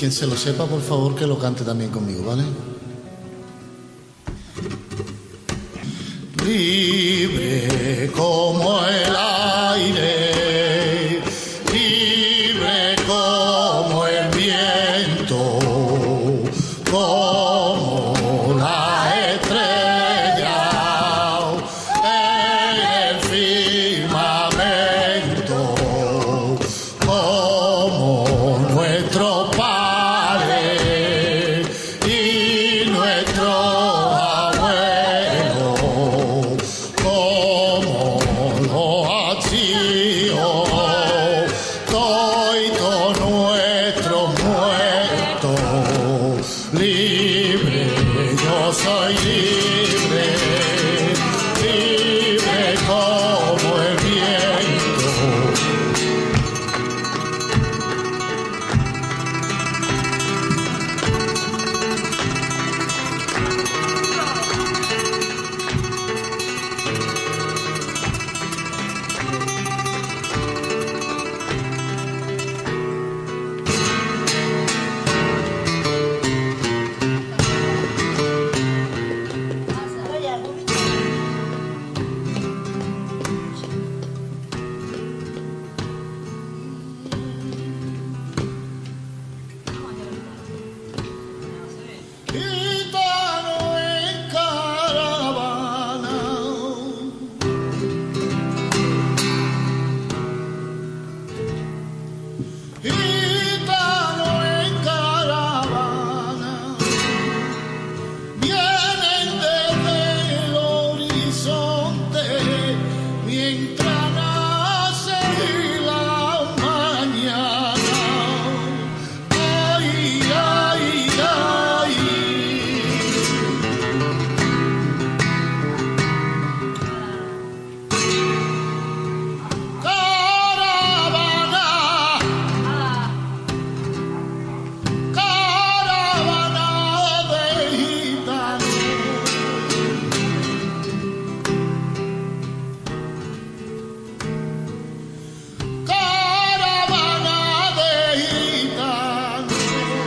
quien se lo sepa, por favor, que lo cante también conmigo, ¿vale? Libre como el aire, libre como el viento, como la estrella en el firmamento, como nuestro padre y nuestro abuelo, como los asíos, todos nuestros muertos, libre, yo soy libre, libre como el viento. Gitano en caravana, gitano en caravana, vienen desde el horizonte mientras nace la mañana. Ay, ay, ay. Caravana, caravana de gitanos, caravana de gitanos,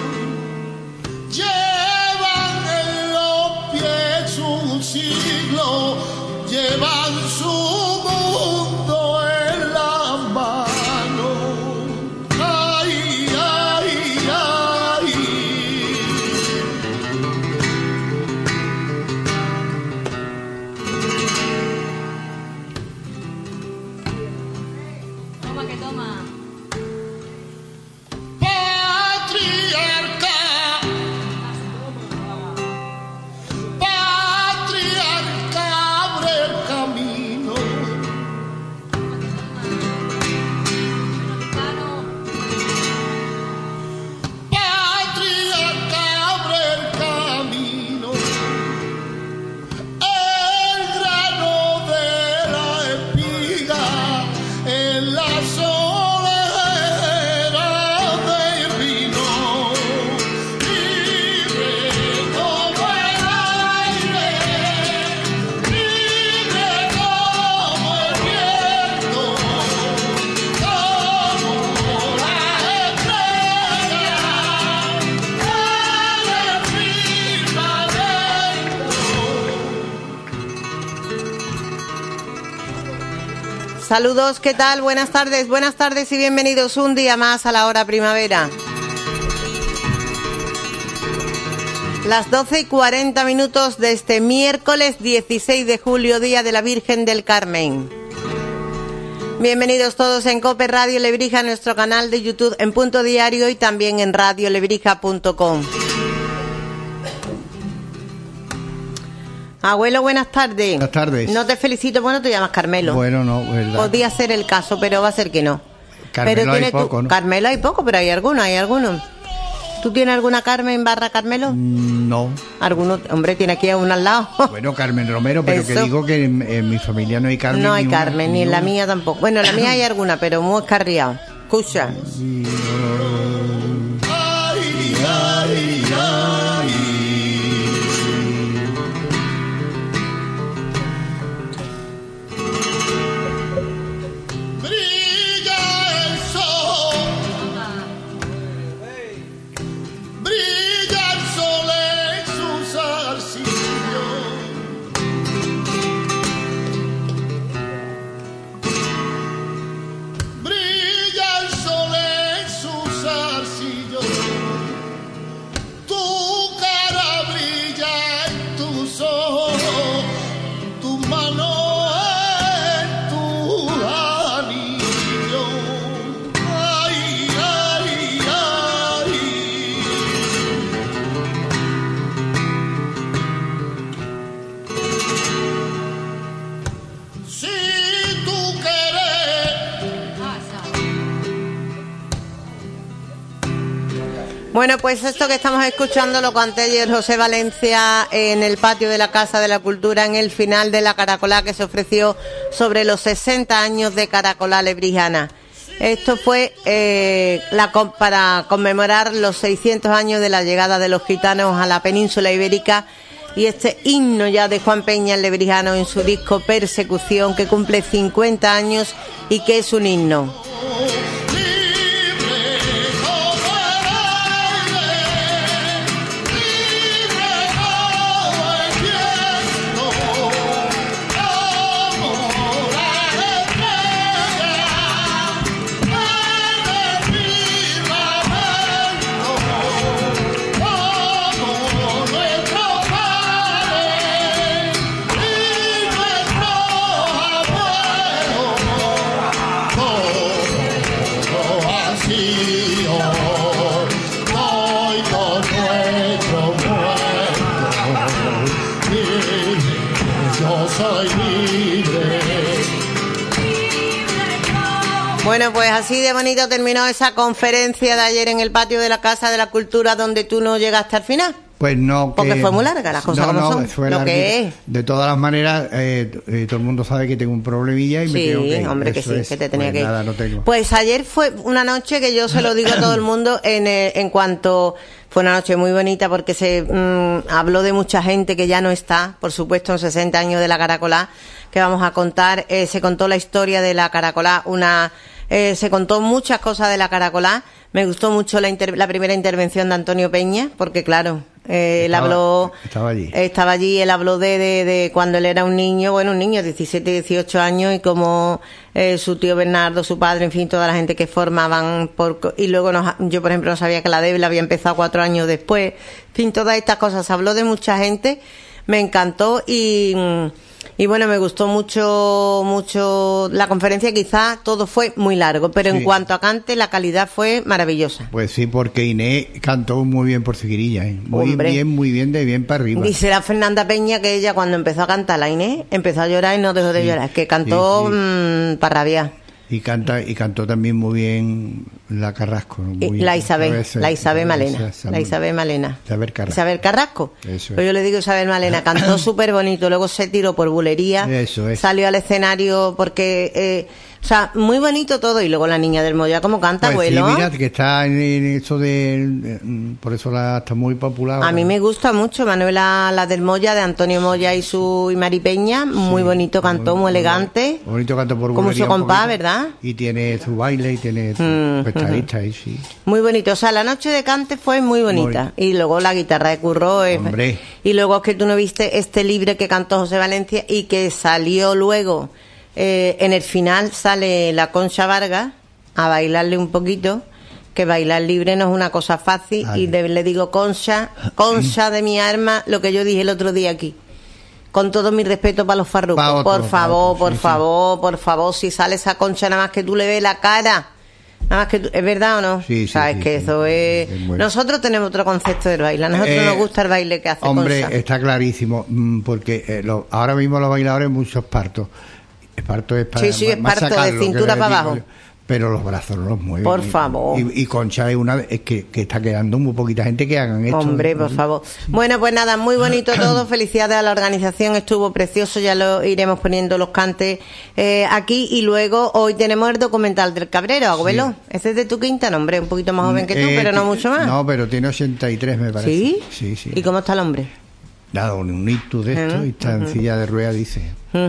llevan en los pies un siglo, llevan su mundo en las manos. Ay, ay, ay. Toma que toma. Patriarca, patriarca, abre el camino. Patriarca, abre el camino. El grano de la espiga en la solera del vino. Libre como el aire, libre como el viento, como la estrella en el firmamento. Saludos, ¿qué tal? Buenas tardes y bienvenidos un día más a la hora primavera. Las 12:40 de este miércoles 16 de julio, Día de la Virgen del Carmen. Bienvenidos todos en COPE Radio Lebrija, nuestro canal de YouTube en Punto Diario y también en radiolebrija.com. Abuelo, buenas tardes. Buenas tardes. No te felicito, bueno, te llamas Carmelo. Bueno, no, verdad. Podría ser el caso, pero va a ser que no. Carmelo pero hay tiene poco, ¿no? Carmelo hay poco, pero hay algunos. ¿Tú tienes alguna Carmen barra Carmelo? No. ¿Alguno? Hombre, tiene aquí a uno al lado. Bueno, Carmen Romero, pero Eso. que digo que en mi familia no hay Carmen. No hay ni una, Carmen, ni en la una. mía tampoco. Bueno, en la mía hay alguna, pero muy escarriado. Escucha. Ay, ay, ay. Brilla el sol Bueno, pues esto que estamos escuchando lo canté ayer José Valencia en el patio de la Casa de la Cultura en el final de la Caracolá que se ofreció sobre los 60 años de Caracolá Lebrijana. Esto fue para conmemorar los 600 años de la llegada de los gitanos a la península ibérica y este himno ya de Juan Peña el Lebrijano en su disco Persecución, que cumple 50 años y que es un himno. Bueno, pues así de bonito terminó esa conferencia de ayer en el patio de la Casa de la Cultura donde tú no llegaste al final. Pues no, porque fue muy larga, las cosas como son. Fue lo que es. De todas las maneras, todo el mundo sabe que tengo un problemilla y me tengo que ir. Sí, hombre, que sí, que te tenía que ir. Nada, no tengo. Pues ayer fue una noche que yo se lo digo a todo el mundo en cuanto... Fue una noche muy bonita porque se habló de mucha gente que ya no está, por supuesto, en 60 años de la Caracolá, que vamos a contar. Se contó la historia de la Caracolá, se contó muchas cosas de la Caracolá. Me gustó mucho la primera intervención de Antonio Peña, porque claro, estaba allí, él habló de cuando él era un niño, 17, 18 años, y como su tío Bernardo, su padre, en fin, toda la gente que formaban, y luego yo por ejemplo no sabía que la Débil había empezado 4 años después, en fin, todas estas cosas, habló de mucha gente, me encantó y bueno, me gustó mucho la conferencia. Quizás todo fue muy largo, pero sí. En cuanto a cante, la calidad fue maravillosa. Pues sí, porque Inés cantó muy bien por Seguirilla, muy bien, de bien para arriba. Dice la Fernanda Peña que ella cuando empezó a cantar la Inés empezó a llorar y no dejó de llorar, que cantó para rabiar. Y cantó también muy bien la Carrasco, ¿no? La Isabel Malena. Isabel Carrasco. Eso pues yo le digo Isabel Malena, cantó súper bonito, luego se tiró por bulería, salió al escenario porque... o sea, muy bonito todo, y luego la niña del Moya como canta, pues abuelo. Sí, mira, que está en eso por eso está muy popular. A mí me gusta mucho Manuela, la del Moya, de Antonio Moya y Mari Peña, muy bonito cantó, muy elegante. Bonito cantó por bulería. Con mucho compás, ¿verdad? Y tiene su baile y tiene su pescadista ahí, sí. Muy bonito, o sea, la noche de cante fue muy bonita. Y luego la guitarra de Curro. Hombre. Y luego es que tú no viste este libre que cantó José Valencia y que salió luego... en el final sale la Concha Vargas a bailarle un poquito, que bailar libre no es una cosa fácil. Ay. Y le digo, Concha de mi alma, lo que yo dije el otro día aquí, con todo mi respeto para los farrucos, por favor, si sale esa Concha, nada más que tú le ves la cara, nada más que tú, ¿es verdad o no? Sí, sabes que eso es bueno. Nosotros tenemos otro concepto del baile, a nosotros nos gusta el baile que hace hombre, Concha. Está clarísimo, porque ahora mismo los bailadores muchos partos. Esparto es para esparto de cintura para abajo. Pero los brazos no los mueven. Por favor. Y Concha es que está quedando muy poquita gente que hagan esto. Hombre, por favor. Bueno, pues nada, muy bonito todo. Felicidades a la organización, estuvo precioso. Ya lo iremos poniendo los cantes aquí. Y luego hoy tenemos el documental del Cabrero, abuelo. Sí. Ese es de tu quinta, no, hombre, un poquito más joven que tú, pero no mucho más. No, pero tiene 83, me parece. ¿Sí? Sí. ¿Y cómo está el hombre? Nada, un ictus de esto, y está en silla de ruedas, dice.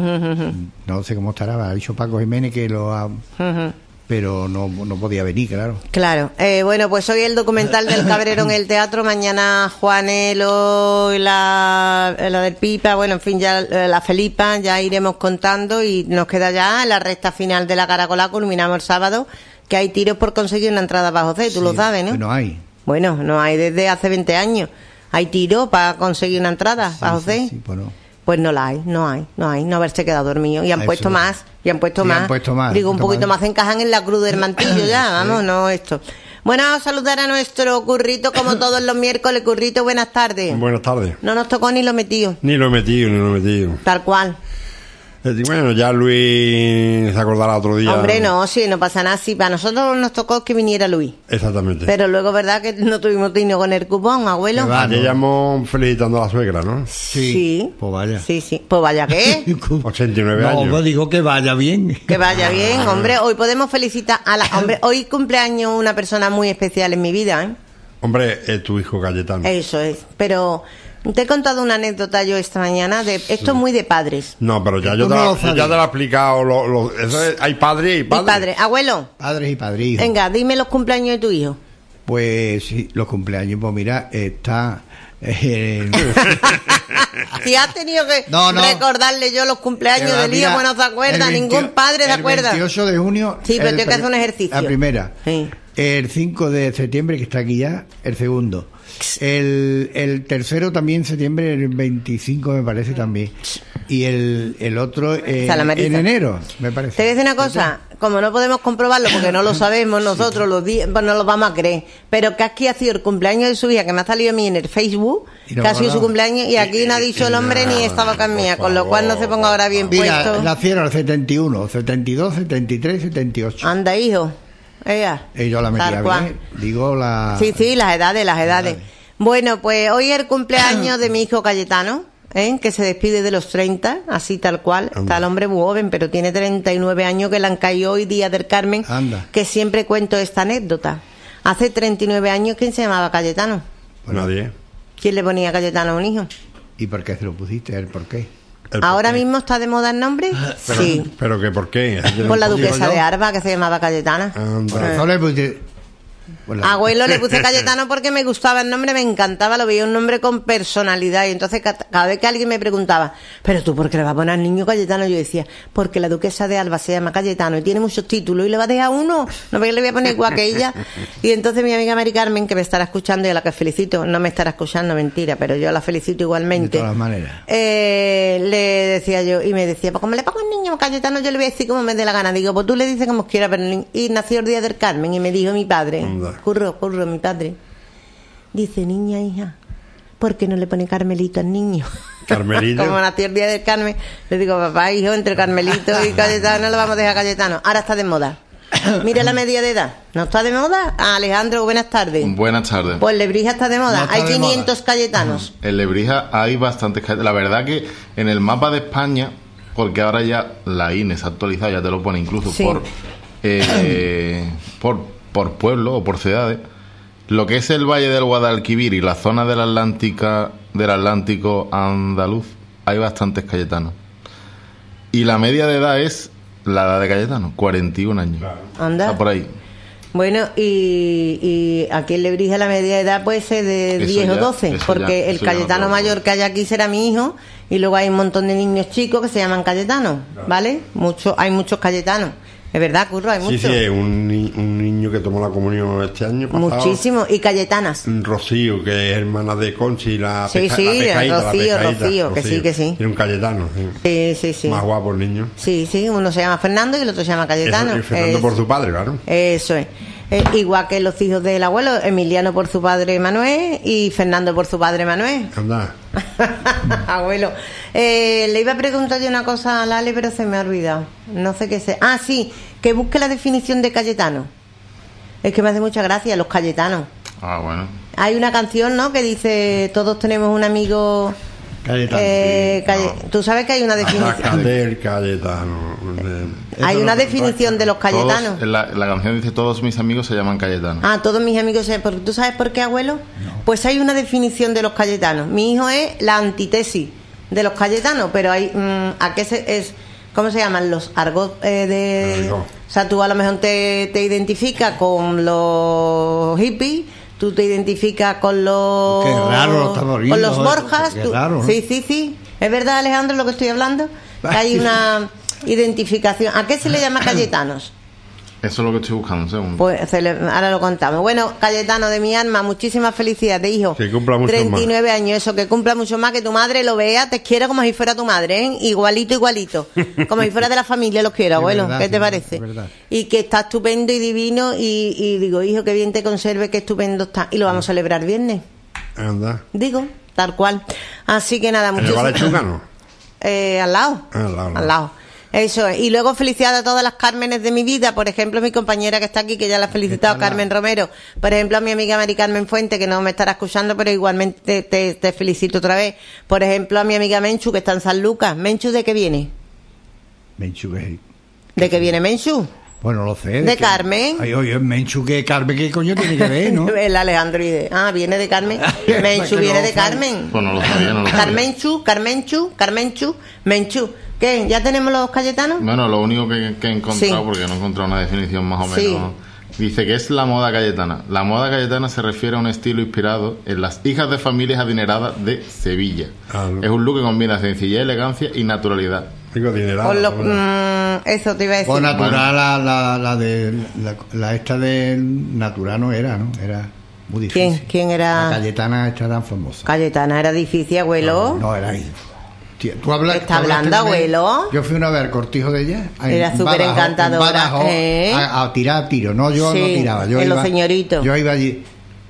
No sé cómo estará, ha dicho Paco Jiménez que lo ha... Pero no podía venir, claro. Claro. Bueno, pues hoy el documental del Cabrero en el teatro, mañana Juanelo y la del Pipa, bueno, en fin, ya la Felipa, ya iremos contando, y nos queda ya la recta final de la Caracolá, culminamos el sábado, que hay tiros por conseguir una entrada para José, tú lo sabes, ¿no? No hay. Bueno, no hay desde hace 20 años. ¿Hay tiro para conseguir una entrada para José? Sí, pues no. Pues no haberse quedado dormido. Y han puesto más. Digo, un poquito más encajan en la cruz del mantillo ya, vamos, no esto. Bueno, vamos a saludar a nuestro Currito como todos los miércoles. Currito, buenas tardes. Buenas tardes. No nos tocó ni lo metido. Ni lo metido. Tal cual. Bueno, ya Luis se acordará otro día. Hombre, no, sí, no pasa nada. Sí, para nosotros nos tocó que viniera Luis. Exactamente. Pero luego, ¿verdad que no tuvimos tino con el cupón, abuelo? Que va. Ayer llamamos felicitando a la suegra, ¿no? Sí. Pues vaya. Sí, sí. Pues vaya, ¿qué? 89 No, años. pues digo que vaya bien. Que vaya bien, hombre. Hoy podemos felicitar a la... Hombre, hoy cumpleaños una persona muy especial en mi vida, ¿eh? Hombre, es tu hijo Cayetano. Eso es. Pero te he contado una anécdota yo esta mañana. Esto es muy de padres. No, pero ya yo Tú no lo ya sabes. te lo he explicado. Eso es, hay padre y Mi padre. padre. Abuelo, Padres y padrinos. venga, dime los cumpleaños de tu hijo. Pues sí, los cumpleaños, pues mira, está... Si has tenido que No, no. recordarle yo los cumpleaños del hijo, pues no se acuerda, ningún padre se acuerda. El 28 de junio... Sí, pero el tengo que hacer un pri- ejercicio. La primera. Sí. El 5 de septiembre, que está aquí ya, el segundo. El tercero también en septiembre, el 25 me parece también. Y el otro Salamarita. en enero, me parece. Te voy a decir una cosa, como no podemos comprobarlo porque no lo sabemos nosotros los días, pues no lo vamos a creer, pero que aquí ha sido el cumpleaños de su hija, que me ha salido a mí en el Facebook, Y no que ha me sido su acordaba. cumpleaños, y aquí no ha dicho el hombre ni esta boca mía, con lo cual no se ponga ahora bien Mira, puesto. nacieron el 71, 72, 73, 78. Anda, hijo. Ella. Y yo la Tal metía cual. bien. Digo la... Sí, sí, las edades. Bueno, pues hoy es el cumpleaños de mi hijo Cayetano, que se despide de los 30, así tal cual. Está el hombre muy joven, pero tiene 39 años, que le han caído hoy Día del Carmen, Anda. que siempre cuento esta anécdota. Hace 39 años, ¿quién se llamaba Cayetano? Nadie. ¿Quién le ponía Cayetano a un hijo? ¿Y por qué se lo pusiste? ¿El por qué? ¿Ahora mismo está de moda el nombre? Pero, Sí. ¿Pero que por qué? Por la digo duquesa yo. de Alba, que se llamaba Cayetana. Por Anda. eso le pusiste... por la- Abuelo le puse Cayetano porque me gustaba el nombre, me encantaba, lo veía un nombre con personalidad. Y entonces cada vez que alguien me preguntaba, ¿pero tú por qué le vas a poner al niño Cayetano? Yo decía, porque la duquesa de Alba se llama Cayetano y tiene muchos títulos y le va a dejar uno, no ve que le voy a poner igual que ella. Y entonces mi amiga Mari Carmen, que me estará escuchando y a la que felicito, no me estará escuchando, mentira, pero yo la felicito De igualmente. todas maneras. Le decía yo, y me decía, pues como le pongo al niño Cayetano, yo le voy a decir como me dé la gana. Digo, pues tú le dices como quiera, pero y nació el Día del Carmen y me dijo mi padre, Anda. curro, mi padre, dice, niña, hija, ¿por qué no le pone Carmelito al niño? Carmelito. Como nació el Día del Carmen, le digo, papá, hijo, entre Carmelito y Cayetano no lo vamos a dejar Cayetano. Ahora está de moda. Mira la media de edad. ¿No está de moda? Alejandro, buenas tardes. Buenas tardes. Pues Lebrija está de moda. No está Hay de 500 Cayetanos. En Lebrija hay bastantes calles. La verdad que en el mapa de España, porque ahora ya la INE se ha actualizado, ya te lo pone incluso Sí. por pueblo o por ciudades, lo que es el Valle del Guadalquivir y la zona del Atlántico andaluz, hay bastantes cayetanos. Y la media de edad es la edad de Cayetano, 41 años. Anda. Está por ahí. Bueno, y aquí en Lebrija la media de edad puede ser de Eso 10 o ya, 12, eso porque ya, el eso ya no Cayetano puedo. mayor que hay aquí será mi hijo, y luego hay un montón de niños chicos que se llaman Cayetanos, ¿vale? Hay muchos Cayetanos. Es verdad, Curro, hay Sí, muchos. sí, hay un niño que tomó la comunión este año pasado. Muchísimos. Y Cayetanas. Rocío, que es hermana de Conchi, la Sí, sí, Rocío, que sí, que sí. Tiene un Cayetano, sí. Sí, sí, sí. Más guapo el niño. Sí, sí, uno se llama Fernando y el otro se llama Cayetano. Eso, y Fernando por su padre, claro. Eso es. Igual que los hijos del abuelo, Emiliano por su padre Manuel y Fernando por su padre Manuel. Anda. Abuelo, le iba a preguntar yo una cosa a Lale, pero se me ha olvidado. No sé qué sé. Ah, sí, que busque la definición de Cayetano. Es que me hace mucha gracia los Cayetanos. Ah, bueno. Hay una canción, ¿no?, que dice, todos tenemos un amigo... Cayetano. Tú sabes que hay una definición. Del Cayetano. Hay una definición de los Cayetanos. Todos, la canción dice, todos mis amigos se llaman Cayetano. Ah, todos mis amigos. ¿Tú sabes por qué, abuelo? Pues hay una definición de los Cayetanos. Mi hijo es la antítesis de los Cayetanos, pero hay. ¿A qué es? ¿Cómo se llaman? Los argot de. Argot. O sea, tú a lo mejor te identificas con los hippies. Tú te identificas con los... Qué raro lo estamos viendo, con los ¿eh? Borjas. Qué raro, ¿no? Sí, sí, sí. ¿Es verdad, Alejandro, lo que estoy hablando? Que hay una identificación. ¿A qué se le llama Cayetanos? Eso es lo que estoy buscando, un segundo. Pues ahora lo contamos. Bueno, Cayetano de mi alma, muchísimas felicidades, hijo. Que cumpla mucho 39 años, eso, que cumpla mucho más, que tu madre lo vea, te quiero como si fuera tu madre, ¿eh? Igualito, igualito. Como si fuera de la familia, los quiero, Es abuelo. verdad, ¿Qué sí, te parece? es verdad. Y que está estupendo y divino, y digo, hijo, que bien te conserve, que estupendo está. Y lo vamos a celebrar viernes. Anda. Digo, tal cual. Así que nada, ¿El muchísimas Lechuga no? al lado. Al lado. Eso es. Y luego felicidades a todas las Cármenes de mi vida. Por ejemplo, mi compañera que está aquí, que ya la ha felicitado, Carmen Romero. Por ejemplo, a mi amiga Mari Carmen Fuente, que no me estará escuchando, pero igualmente te felicito otra vez. Por ejemplo, a mi amiga Menchu, que está en San Lucas. ¿Menchu de qué viene? Menchu, ¿De qué viene Menchu? Bueno, lo sé. ¿De Carmen? Ay, oye, Menchu, Carmen, ¿qué coño tiene que ver, no? El Alejandro viene de Carmen. Menchu viene de Carmen. Pues no lo sabía, no lo sabía. Carmenchu, Menchu. ¿Qué? ¿Ya tenemos los Cayetanos? Bueno, lo único que he encontrado, porque no he encontrado una definición más o menos, dice que es la moda cayetana. La moda cayetana se refiere a un estilo inspirado en las hijas de familias adineradas de Sevilla. Es un look que combina sencillez, elegancia y naturalidad. Digo, adinerada. Eso te iba a decir. Pues natural, la esta de natural no era, ¿no? Era muy difícil. ¿Quién era? La Cayetana esta tan famosa. Cayetana era difícil, abuelo. No era ahí. ¿Tú ¿Está hablando, abuelo? Yo fui una vez al cortijo de ella. Era súper encantadora. A tirar tiro. No, yo no tiraba. Yo en iba, los señoritos. Yo iba allí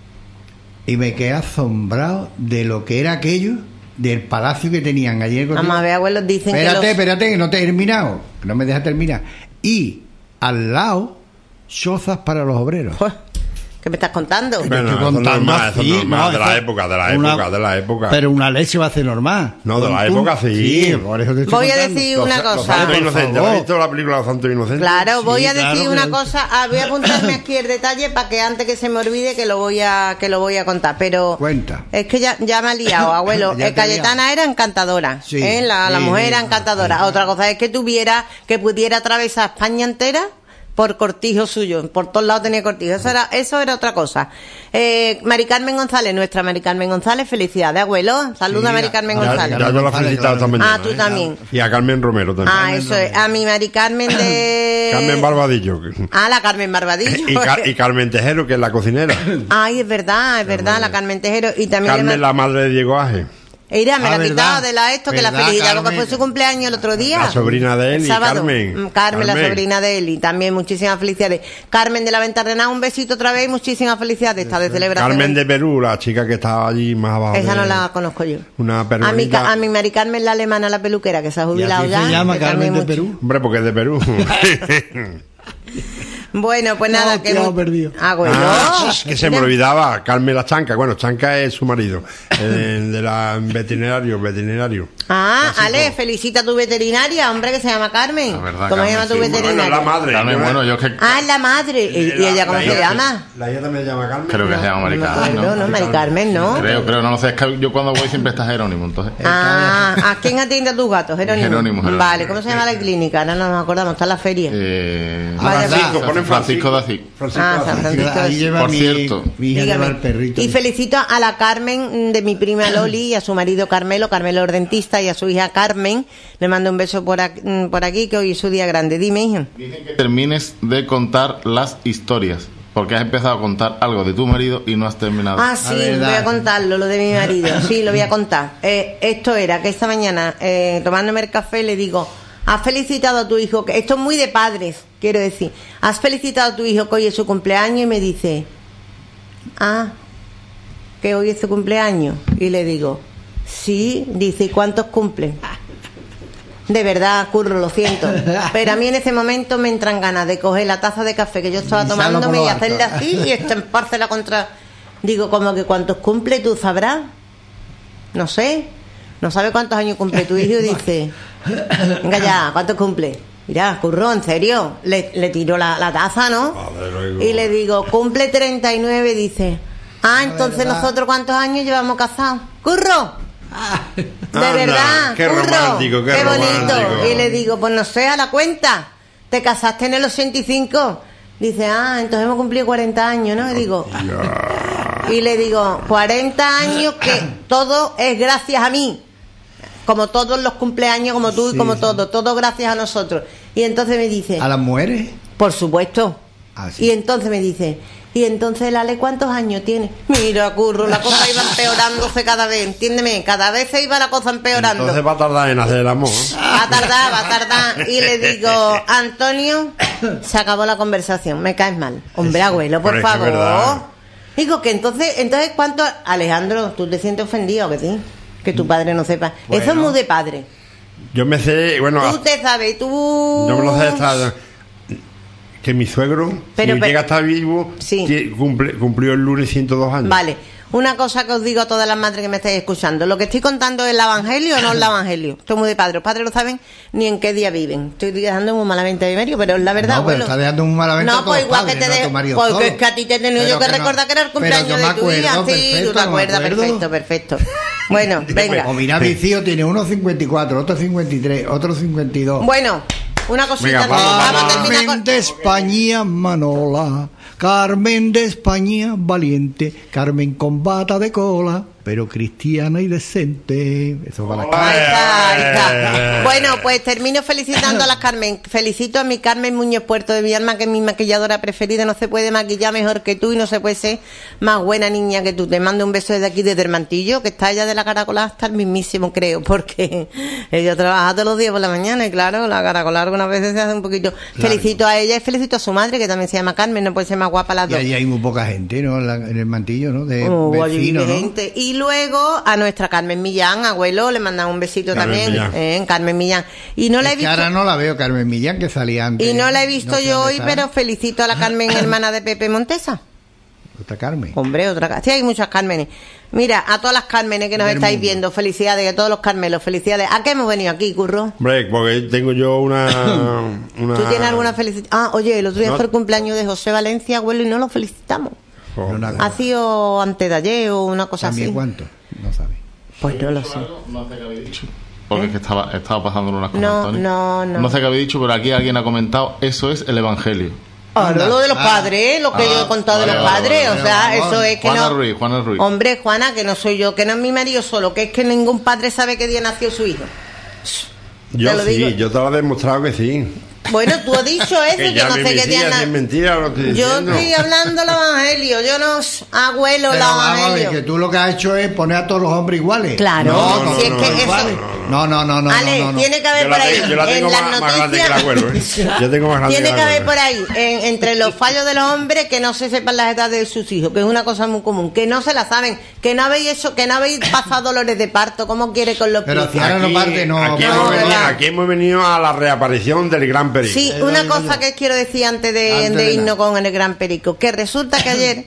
y me quedé asombrado de lo que era aquello, del palacio que tenían allí en el cortijo. Vamos a ver, abuelos, dicen espérate, que no te he terminado. Que no me dejas terminar. Y al lado, chozas para los obreros. ¿Qué me estás contando? Bueno, estoy contando eso es normal, de la época. Pero una leche va a ser normal. No, de la época sí. Por eso te estoy voy a contando. decir una cosa. Los Santos Inocentes. ¿Has visto la película Los Santos Inocentes? Claro, voy a claro, decir una cosa. Voy a apuntarme aquí el detalle para que antes que se me olvide que lo voy a contar. Pero cuenta. Es que ya me ha liado, abuelo. Cayetana era encantadora. Sí. La mujer era encantadora. Otra cosa es que pudiera atravesar España entera por cortijo suyo, por todos lados tenía cortijo, eso era otra cosa. Mari Carmen González, nuestra Mari Carmen González, felicidades, abuelo, saluda a Mari Carmen González. Ya yo la he felicitado esta mañana. Tú también. Y a Carmen Romero también. Eso es, a mi Mari Carmen de... Carmen Barbadillo. La Carmen Barbadillo. Y Carmen Tejero, que es la cocinera. Ay, es verdad, la Carmen Tejero. Y también Carmen, la madre de Diego Aje. Mira, me la ha verdad, quitado de esto, que la felicitaba porque fue su cumpleaños el otro día. La sobrina de él, Carmen, la sobrina de él, y también muchísimas felicidades. Carmen de la Ventarrena, un besito otra vez y muchísimas felicidades. Está de celebración. Carmen de Perú, la chica que estaba allí más abajo. Esa no la conozco yo. Una peruanita. A mi Mari Carmen, la alemana, la peluquera, que se ha jubilado ¿Y ya. se llama Carmen de Perú? Hombre, porque es de Perú. Bueno, pues nada, que perdido. Que se me olvidaba, Carmen la Chanca. Bueno, Chanca es su marido, de la veterinario. Ale, felicita a tu veterinaria, hombre, que se llama Carmen. La verdad, ¿Cómo se Carmen, llama tu sí. veterinaria? Bueno, la madre. Carmen, bueno, yo que... Es la madre. ¿Y ella cómo se llama? La hija también se llama Carmen. Creo que se llama Mari Carmen, ¿no? No, Mari Carmen, ¿no? Creo, no lo sé, es que yo cuando voy siempre está Jerónimo, entonces... ¿A quién atiende a tus gatos? Jerónimo. Vale, ¿cómo se llama la clínica? Ahora no nos acordamos, está en la feria. Francisco de Asís. San Francisco. Ahí lleva Por cierto. mi hija Dígame. lleva el perrito. Y felicito a la Carmen de mi prima Loli y a su marido Carmelo es dentista, y a su hija Carmen. Le mando un beso por aquí, que hoy es su día grande. Dime, hija. Dicen que termines de contar las historias, porque has empezado a contar algo de tu marido y no has terminado. Sí, voy a contarlo, lo de mi marido. Sí, lo voy a contar. Esto era que esta mañana, tomándome el café, le digo: has felicitado a tu hijo, que esto es muy de padres, quiero decir. Has felicitado a tu hijo que hoy es su cumpleaños, y me dice: que hoy es su cumpleaños. Y le digo: sí. Dice: ¿y cuántos cumplen? De verdad, Curro, lo siento, pero a mí en ese momento me entran ganas de coger la taza de café que yo estaba tomándome y hacerle así y estampársela contra... Digo, como que ¿cuántos cumple? ¿Tú sabrás? No sé. No sabe cuántos años cumple tu hijo y dice: venga ya, ¿cuántos cumple? Mira, Curro, en serio, le tiro la taza, ¿no? Y le digo: cumple 39. Dice: entonces nosotros ¿cuántos años llevamos casados? ¡Curro! De verdad, qué Curro, romántico, qué bonito. romántico. Y le digo: pues no sé, a la cuenta, te casaste en el 85. Dice: entonces hemos cumplido 40 años, ¿no? Y le digo: 40 años que todo es gracias a mí, como todos los cumpleaños, como tú y como todo gracias a nosotros. Y entonces me dice: ¿a las mujeres? Por supuesto. Sí. Y entonces me dice: y entonces Lale, ¿cuántos años tiene? Mira, Curro, la cosa iba empeorándose cada vez, entiéndeme, cada vez se iba la cosa empeorando. Entonces va a tardar en hacer el amor. Va a tardar. Y le digo: Antonio, se acabó la conversación, me caes mal. Hombre, abuelo, por Pero es que es verdad. favor. Digo que entonces ¿cuánto? Alejandro, ¿tú te sientes ofendido, que sí? Que tu padre no sepa. Bueno. Eso es muy de padre. Yo me sé, bueno, Tú te sabes, tú... no me lo sé hasta que mi suegro, Pero- si llega a estar vivo, Sí. cumplió el lunes 102 años. Vale, una cosa que os digo a todas las madres que me estáis escuchando. ¿Lo que estoy contando es el evangelio o no es el evangelio? Estoy muy de padre. Los padres no saben ni en qué día viven. Estoy dejando muy malamente a mi marido, pero es la verdad, No, pero abuelo. está dejando muy malamente a No, todos pues los igual padres, que te no a tu dejo. marido Porque solo. es que a ti te he tenido yo Pero que que no- recordar que era el pero cumpleaños yo me de tu hija. acuerdo, Sí, tú perfecto, te me acuerdas, acuerdo. perfecto. Bueno, venga. O mira, mi tío tiene uno 54, otro 53, otro 52. Bueno, una cosita. Venga, que vamos vamos a a- terminar Carmen con... de España, Manola. Carmen de España, valiente. Carmen con bata de cola, pero cristiana y decente. Eso va a la Ahí está, ahí está. Bueno, pues termino felicitando a las Carmen. Felicito a mi Carmen Muñoz Puerto de mi alma, que es mi maquilladora preferida. No se puede maquillar mejor que tú y no se puede ser más buena niña que tú. Te mando un beso desde aquí, desde el Mantillo, que está allá de la Caracolá hasta el mismísimo, creo, porque ella trabaja todos los días por la mañana y claro, la Caracolá algunas veces se hace un poquito. Felicito a ella y felicito a su madre, que también se llama Carmen, no puede ser más guapa las Y dos. allí hay muy poca gente, ¿no? En el Mantillo, ¿no? De Oh, allí vecinos, vive ¿no? gente. Y luego a nuestra Carmen Millán, abuelo, le mandamos un besito Carmen también. Millán. Carmen Millán. Y no la he Es que visto. ahora no la veo, Carmen Millán, que salía antes. Y no la he visto No sé yo dónde hoy, está. pero felicito a la Carmen, hermana de Pepe Montesa. Otra Carmen. Hombre, otra. Sí, hay muchas Cármenes. Mira, a todas las Cármenes que nos Del estáis mundo. viendo, felicidades, a todos los Carmelos, felicidades. ¿A qué hemos venido aquí, Curro? Hombre, porque tengo yo una... ¿Tú tienes alguna felicidad? Ah, oye, el otro día No. fue el cumpleaños de José Valencia, abuelo, y no lo felicitamos. Oh, Una- Ha sido antes de ayer o una cosa ¿También así. cuánto? No sabe. Pues no lo sé. No sé qué habéis dicho. Porque es que estaba pasándole unas cosas. No, Tony. no, no. No sé qué habéis dicho, pero aquí alguien ha comentado, eso es el evangelio. Ah, no, lo de los Ah. padres, lo que yo he contado de vale, los vale, padres, vale, o sea, vale, eso es que Juana no... Ruiz. Hombre, Juana, que no soy yo, que no es mi marido solo, que es que ningún padre sabe qué día nació su hijo. Yo te lo sí, digo. yo te lo he demostrado que sí. Bueno, tú has dicho eso, Que yo ya no me sé qué día mentira, si es mentira lo estoy Yo diciendo. estoy hablando del evangelio, yo no... Abuelo, el Pero vamos a ver, evangelio. que tú lo que has hecho es poner a todos los hombres iguales. Claro, no, si es no, que no, eso- iguales. No. Ale, tiene que haber Yo por la, ahí, yo la tengo en las más grande que el noticias... abuelo, ¿eh? Yo tengo más grande Tiene el que haber abuelo. por ahí, entre los fallos de los hombres, que no se sepan las edades de sus hijos, que es una cosa muy común, que no se la saben, que no habéis hecho, que no habéis pasado dolores de parto, ¿cómo quiere con los Pero pies? si ahora no parte, no. Aquí, no, hemos venido, ¿verdad? aquí hemos venido a la reaparición del Gran Perico. Sí, una cosa que quiero decir antes de Antes de irnos nada. con el Gran Perico, que resulta que ayer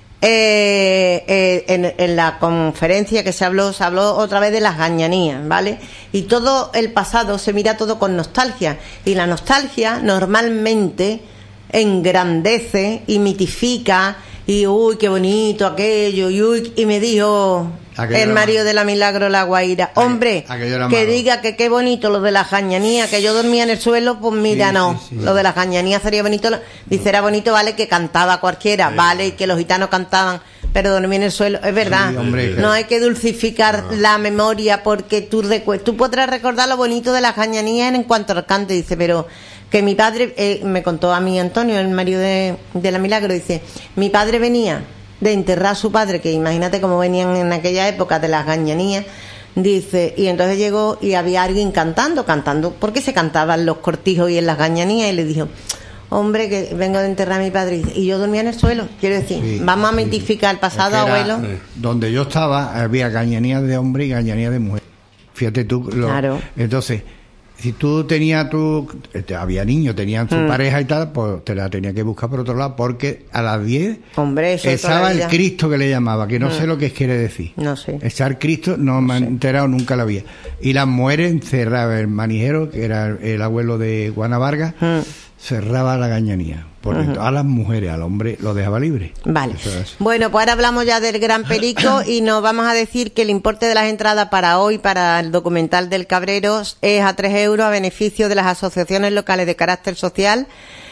en la conferencia que se habló otra vez de las gañanías, ¿vale? Y todo el pasado se mira todo con nostalgia, y la nostalgia normalmente engrandece y mitifica, y uy, qué bonito aquello, y uy, y me dijo Aquello el era marido malo. de la Milagro La Guaira, hombre, aquello era que malo. diga que qué bonito lo de las gañanías, que yo dormía en el suelo, pues mira, Sí, no, sí. lo de las gañanías sería bonito, dice era bonito, vale, que cantaba cualquiera, vale, y que los gitanos cantaban, pero dormir en el suelo, es verdad, Sí, hombre, no hay que dulcificar la memoria, porque tú podrás recordar lo bonito de las gañanías en cuanto al cante, dice, pero que mi padre, me contó a mí Antonio, el marido de la Milagro, dice, mi padre venía de enterrar a su padre, que imagínate cómo venían en aquella época de las gañanías, dice, y entonces llegó y había alguien cantando, porque se cantaban los cortijos y en las gañanías, y le dijo, hombre, que vengo de enterrar a mi padre, y yo dormía en el suelo, quiero decir, Sí, vamos a sí. mitificar el pasado, Es que era- abuelo. Donde yo estaba había gañanías de hombre y gañanías de mujer. Fíjate tú. Claro. Entonces, si tú tenías había niños, tenían su pareja y tal, pues te la tenía que buscar por otro lado, porque a las 10 Hombre, eso es toda estaba la el vida. Cristo que le llamaba, que no sé lo que quiere decir. No sé. Estar Cristo no me han enterado nunca la vida. Y las mujeres encerraban el manijero, que era el abuelo de Juana Vargas, cerraba la gañanía. Porque a las mujeres, al hombre, lo dejaba libre. Vale. Eso es. Bueno, pues ahora hablamos ya del Gran Perico y nos vamos a decir que el importe de las entradas para hoy, para el documental del Cabrero, es a 3 euros a beneficio de las asociaciones locales de carácter social.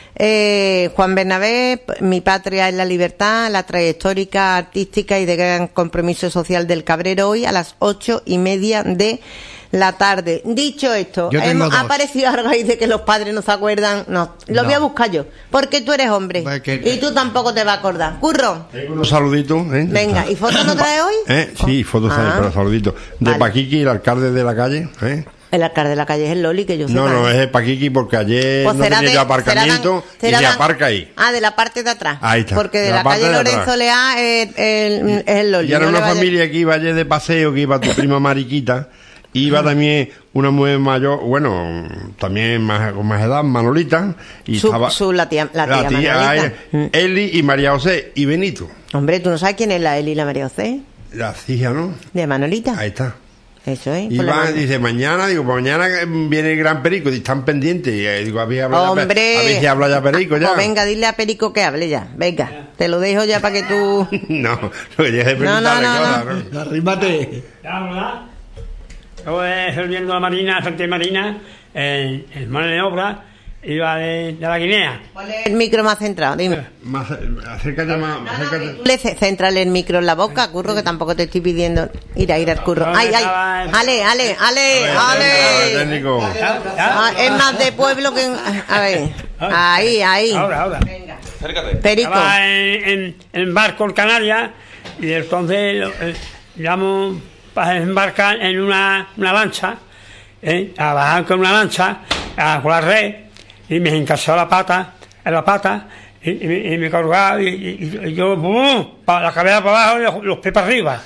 Juan Bernabé, Mi Patria en la Libertad, la trayectórica artística y de gran compromiso social del Cabrero, hoy a las 8:30 de la tarde. Dicho esto, Yo tengo ha dos. aparecido algo ahí de que los padres no se acuerdan. No, lo No. voy a buscar yo, porque tú eres hombre Pues que- y tú tampoco te vas a acordar. Curro, Tengo unos saluditos, ¿eh? venga, ¿y fotos no trae hoy? Sí, fotos ahí, Ah. pero saluditos. De Vale. Paquiqui, el alcalde de la calle, ¿eh? El alcalde de la calle es el Loli, que yo sepa. No, es de Paquiqui porque ayer Pues no será tenía de- yo aparcamiento será y se dan- aparca ahí. Ah, de la parte de atrás. Ahí está. Porque de De la, la parte calle de atrás. Lorenzo Leá es el Loli. Y era no le una vaya- familia que iba ayer de paseo, que iba tu prima Mariquita, Iba también una mujer mayor, bueno, también con más edad, Manolita, y estaba la tía Manolita. Eli y María José y Benito. Hombre, ¿tú no sabes quién es la Eli y la María José? La hija, ¿no? De Manolita. Ahí está. Eso es. Y dice, mañana viene el gran Perico, y están pendientes. Y digo, había hablado ya Perico ya. Pues venga, dile a Perico que hable ya. Venga, te lo dejo ya para que tú. No, lo que llegue no. Arrímate. ¿Verdad? Yo sirviendo la Marina, Santa Marina, el mano de obra, iba de la Guinea. Ponle el micro más centrado, dime. Acércate más. Acércate. Céntrale el micro en la boca, Curro, que tampoco te estoy pidiendo ir al Curro. ¡Ay! Ale. Técnico. Es más de pueblo que... A ver, ahí. Ahora. Venga. Acércate. Perico. Estaba en barco en Canarias y entonces llamo para embarcar en una lancha, a bajar con una lancha, con la red, y me encasó la pata, y me colgaba, y yo, la cabeza para abajo y los pies para arriba.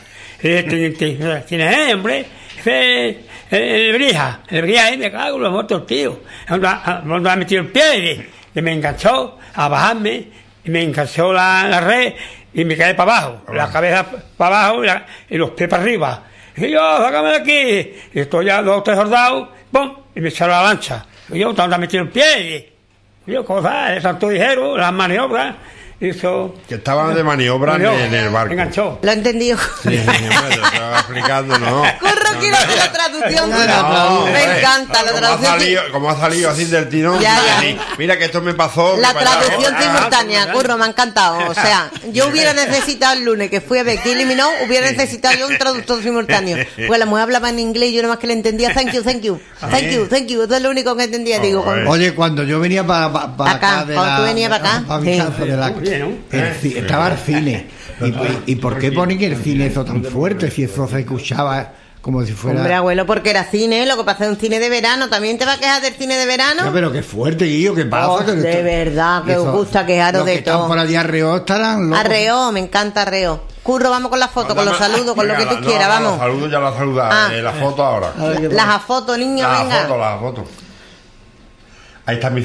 ¿Tienes hombre? El brija, me cago en los muertos, tío. ¿Dónde ha metido el pie? Y me enganchó a bajarme, y me enganchó la red, y me caí para abajo, la cabeza para abajo y los pies para arriba. Y yo, sácame de aquí. Y estoy ya 2 o 3 soldados, ¡pum! Y me echaron a la lancha. Y yo, ¿dónde ha metido el pie? Y yo, cosas, el santo ligero, las maniobras. Hizo... Que estaban de maniobra en el barco. Enganchó. Lo he entendido. Sí, te estaba explicando, ¿no? Curro, quiero hacer la traducción. Me encanta la traducción. Como ha salido así del tirón. Ya. Mira que esto me pasó. La traducción simultánea, Curro, me ha encantado. O sea, yo hubiera necesitado el lunes que fui a ver Kylie Minogue, hubiera necesitado yo un traductor simultáneo. Pues la mujer hablaba en inglés y yo nomás que le entendía thank you. Esto es lo único que entendía. Digo, oye, cuando yo venía para acá, cuando tú venías para acá, estaba el cine. ¿Y por qué ponen el cine eso tan fuerte? Si eso se escuchaba como si fuera... Hombre, abuelo, porque era cine. Lo que pasa es un cine de verano. ¿También te vas a quejar del cine de verano? No, pero qué fuerte, Guillo, ¿qué pasa? De verdad, que os gusta quejaros de todo. Los que están por allí arreo estarán locos. Arreo, me encanta arreo. Curro, vamos con la foto, con los saludos, con lo que tú quieras, vamos. Los saludos ya los saludas, la foto ahora. Las fotos, niño, venga. Las fotos. Ahí está mi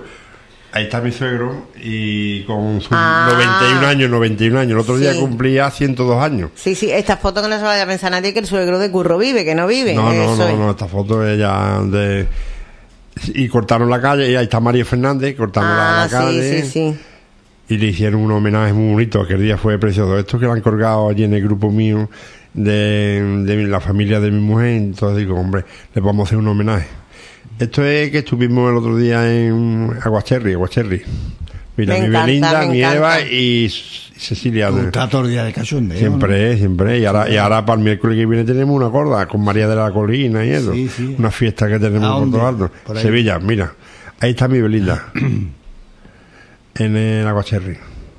suegro y con sus 91 años. El otro día cumplía 102 años. Sí, esta foto que no se vaya a pensar nadie que el suegro de Curro vive, que no vive. No, esta foto es ya de... Y cortaron la calle, y ahí está María Fernández, cortaron la calle. Sí. Y le hicieron un homenaje muy bonito, aquel día fue precioso. Esto que lo han colgado allí en el grupo mío, de la familia de mi mujer, entonces digo, hombre, le vamos a hacer un homenaje. Esto es que estuvimos el otro día en Aguacherri. Mira, mi Belinda, mi Eva y Cecilia. Está todo el día de cachondeo. Siempre. Y ahora para el miércoles que viene tenemos una corda con María de la Colina y eso. Sí. Una fiesta que tenemos por todo alto. Sevilla, mira. Ahí está mi Belinda. En el Aguacherri.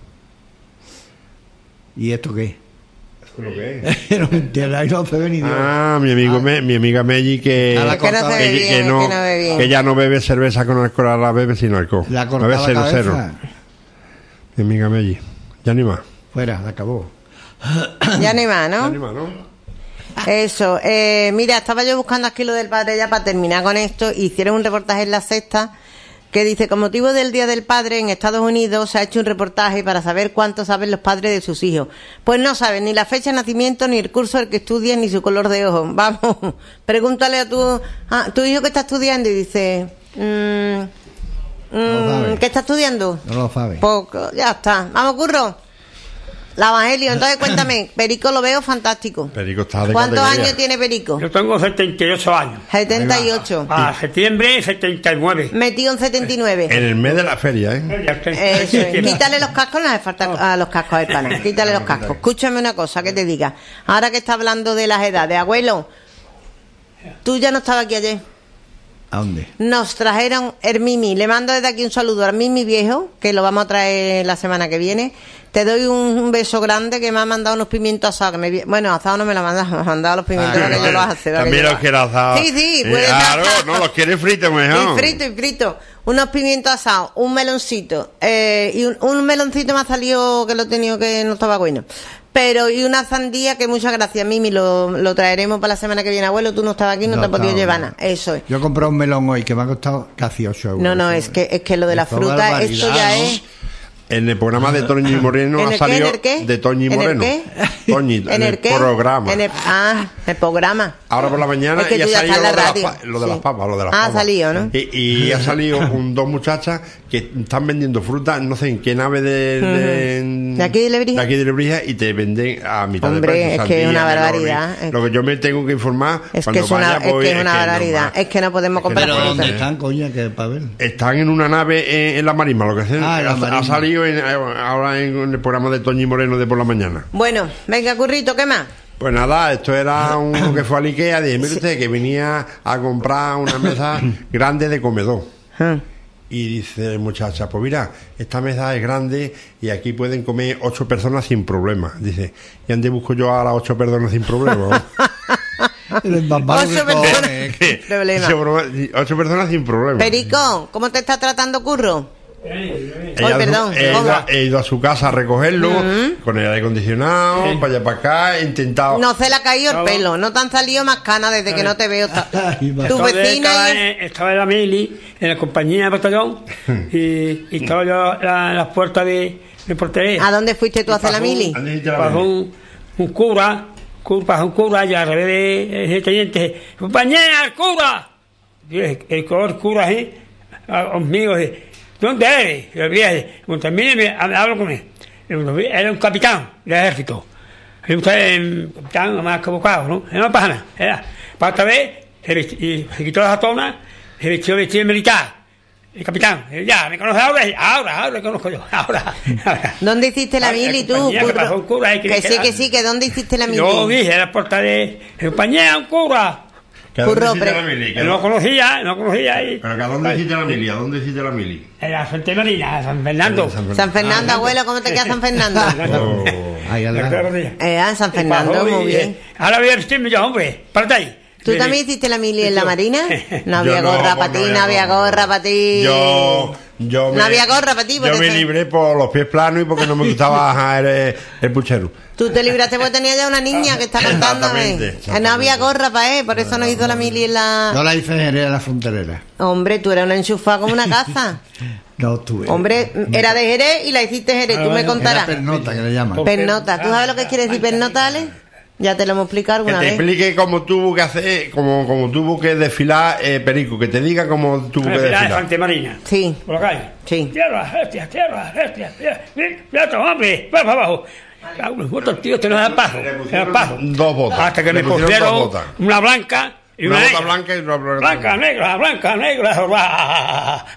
¿Y esto qué? ¿Lo que es? No se ve ni Dios. Mi amiga Melli que ya no bebe cerveza con alcohol, ahora bebe sin alcohol. La bebe 0-0. Mi amiga Melli. Ya ni más. Fuera, se acabó. Ya ni más, ¿no? Eso. Mira, estaba yo buscando aquí lo del padre ya para terminar con esto. Hicieron un reportaje en La Sexta que dice, con motivo del Día del Padre en Estados Unidos se ha hecho un reportaje para saber cuánto saben los padres de sus hijos. Pues no saben ni la fecha de nacimiento, ni el curso al que estudian, ni su color de ojos. Vamos, pregúntale a tu hijo que está estudiando y dice, ¿qué está estudiando? No lo sabe. Poco, ya está. Vamos, Curro. La Evangelio, entonces cuéntame, Perico lo veo fantástico. Perico está de ¿Cuántos categoría? años tiene Perico? Yo tengo 78 años. 78. A septiembre 79. Metido en 79. En el mes de la feria, ¿eh? Eso es. Quítale los cascos, no hace falta a los cascos de pana. Quítale los cascos. Escúchame una cosa que te diga. Ahora que está hablando de las edades, abuelo, tú ya no estabas aquí ayer. ¿A dónde? Nos trajeron el Mimi. Le mando desde aquí un saludo al Mimi viejo, que lo vamos a traer la semana que viene. Te doy un beso grande, que me ha mandado unos pimientos asados. Bueno, asados no me lo ha mandado, me ha mandado los pimientos que yo los hace. También los quiero asados. Sí, puede claro, no, los quiere fritos mejor. Y frito. Unos pimientos asados, un meloncito. Y un meloncito me ha salido que lo he tenido que no estaba bueno. Pero y una sandía que muchas gracias, Mimi, lo traeremos para la semana que viene. Abuelo, tú no estabas aquí, no te has podido llevar nada. Eso es. Yo compré un melón hoy que me ha costado casi 8 euros. No, es que lo de la fruta, esto ya ¿no? es... En el programa de Toñi Moreno ha salido... ¿De Toñi Moreno? ¿En el qué? Toñi, en el programa. el programa. Ahora por la mañana Es que y ha tú ya salido estás en la lo de las papas, Ha salido, ¿no? Y ha salido dos muchachas que están vendiendo fruta, no sé en qué nave ¿De aquí de Lebrija? De aquí de Lebrija, y te venden a mitad Hombre, de precio. es que es una barbaridad. Lo que yo me tengo que informar Es que es una barbaridad. Es que no podemos comprar Pero fruta. ¿dónde están, coña? Que para ver. Están en una nave en la marisma, lo que hacen. Ha salido ahora en el programa de Toñi Moreno de por la mañana. Bueno, venga, Currito, ¿qué más? Pues nada, esto era uno que fue a Ikea. Dije, mire usted, que venía a comprar una mesa grande de comedor. Y dice muchacha, pues mira, esta mesa es grande y aquí pueden comer 8 personas sin problema. Dice, ¿y dónde busco yo a las 8 personas sin problema? 8 personas sin problema. 8 personas sin problema. Perico, ¿cómo te está tratando Curro? He ido a su casa a recogerlo con el aire acondicionado, para allá para acá, he intentado. No se le ha caído el pelo, no te han salido más canas desde que no te veo. Tu vecina estaba en la mili, en la compañía de batallón, y estaba yo en las puertas de portería. ¿A dónde fuiste tú a hacer la mili? Pasó un cura, y al revés del teniente, compañera, el cura. Y el cura, conmigo, ¿dónde eres? Y el viejo, mire, hablo con él. Era un capitán del ejército. Era un capitán más convocado, ¿no? No pasa nada. Para otra vez, se quitó la jatona, se vistió militar. El capitán, ya, ¿me conoce ahora? Ahora conozco yo, ahora. ¿Dónde hiciste la mili tú? Que sí, que ¿dónde hiciste la mili? Yo dije, en la puerta de compañía, un cura. Curro, no conocía ahí. ¿Pero que a dónde hiciste la mili? ¿A dónde hiciste la mili? En la Fuente Marina, San Fernando. San Fernando, abuelo, ¿cómo te queda San Fernando? San Fernando, muy bien. Ahora voy a vestirme yo, hombre, párate ahí. ¿Tú también hiciste la mili en la Marina? No había gorra para ti, no había gorra para ti. No había gorra para ti. Yo me libré por los pies planos y porque no me gustaba el puchero. Tú te libraste porque tenía ya una niña que está contándome. No había gorra para él, por eso no hizo la mili en la... No la hice en Jerez, la fronterera. Hombre, tú eras una enchufada como una casa. No, tú eres. Hombre, era de Jerez y la hiciste Jerez, tú me contarás. Era pernota, que le llaman. Pernota, ¿tú sabes lo que quiere decir pernota, Ale? Ya te lo hemos explicado alguna vez. Que te explique cómo tuvo que hacer, cómo tuvo que desfilar Perico, que te diga cómo tuvo que desfilar. Fuente Marina. Sí. Por la calle. Sí. Tierra, hombre, va para abajo. Unos votos, tío, te no dan paso. 2 botas. Hasta que me pusieron una blanca y una negra. bota blanca y una Blanca, negra.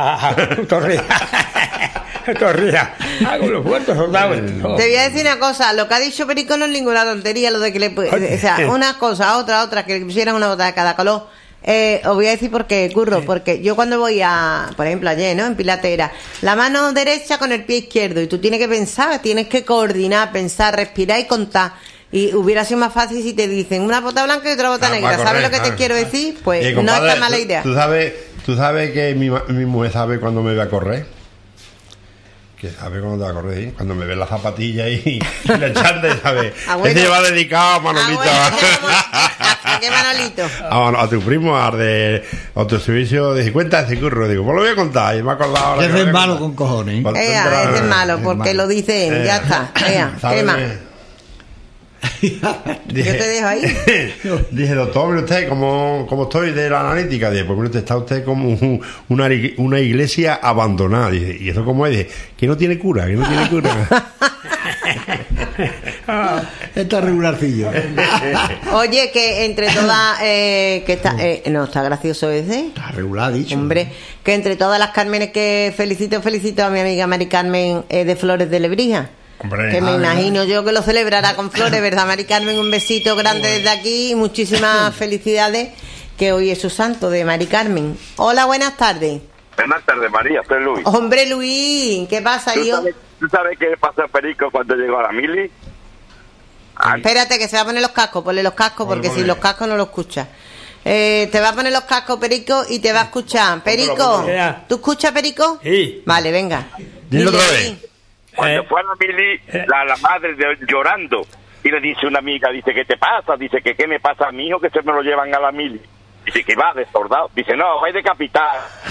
Torría. Hago los muertos soldados. Te voy a decir una cosa, lo que ha dicho Perico no es ninguna tontería, lo de que o sea, una cosa, otra, que le pusieran una bota de cada color. Os voy a decir por qué, Curro, porque yo cuando voy por ejemplo, ayer, ¿no? En Pilatera, la mano derecha con el pie izquierdo, y tú tienes que pensar, tienes que coordinar, pensar, respirar y contar. Y hubiera sido más fácil si te dicen una bota blanca y otra bota negra. ¿Sabes lo que te quiero decir? Pues compadre, no está mala idea. ¿Tú sabes que mi mujer sabe cuándo me voy a correr? Que sabe cuándo te va a correr, ¿eh? Cuando me ve la zapatilla y la chanda, ¿sabes? Ese va dedicado a Manolito. ¿A qué Manolito? A tu primo, a tu servicio de 50 de Curro. Digo, pues lo voy a contar. Y me he acordado ahora. Ese es malo con cojones. Ese es malo, porque lo dice él, ya está. ¿Qué más? Yo te dejo ahí. Dije, doctor, mire usted, ¿cómo estoy de la analítica? Dije, pues mire usted, está usted como una iglesia abandonada. Dije, ¿y eso cómo es? Dije, que no tiene cura. Está regularcillo. Oye, que entre todas que está no está gracioso ese. Está regular, dicho. Hombre, que entre todas las Cármenes que felicito a mi amiga Mari Carmen de Flores de Lebrija. Hombre, que me imagino yo que lo celebrará con flores, ¿verdad, Mari Carmen? Un besito grande desde aquí y muchísimas felicidades, que hoy es su santo de Mari Carmen. Hola, buenas tardes. Buenas tardes, María, soy Luis. Hombre, Luis, ¿qué pasa, hijo? ¿Tú sabes qué le pasó a Perico cuando llegó a la mili? Espérate, que se va a poner los cascos, ponle los cascos, porque sin los cascos no lo escuchas. Te va a poner los cascos, Perico, y te va a escuchar. Perico, ¿tú escuchas, Perico? Sí. Vale, venga. Dilo otra vez. Cuando fue a la mili, la madre llorando, y le dice una amiga, dice, ¿qué te pasa? Dice, ¿qué me pasa a mi hijo que se me lo llevan a la mili? Dice, que va de soldado. Dice, no, va de capitán.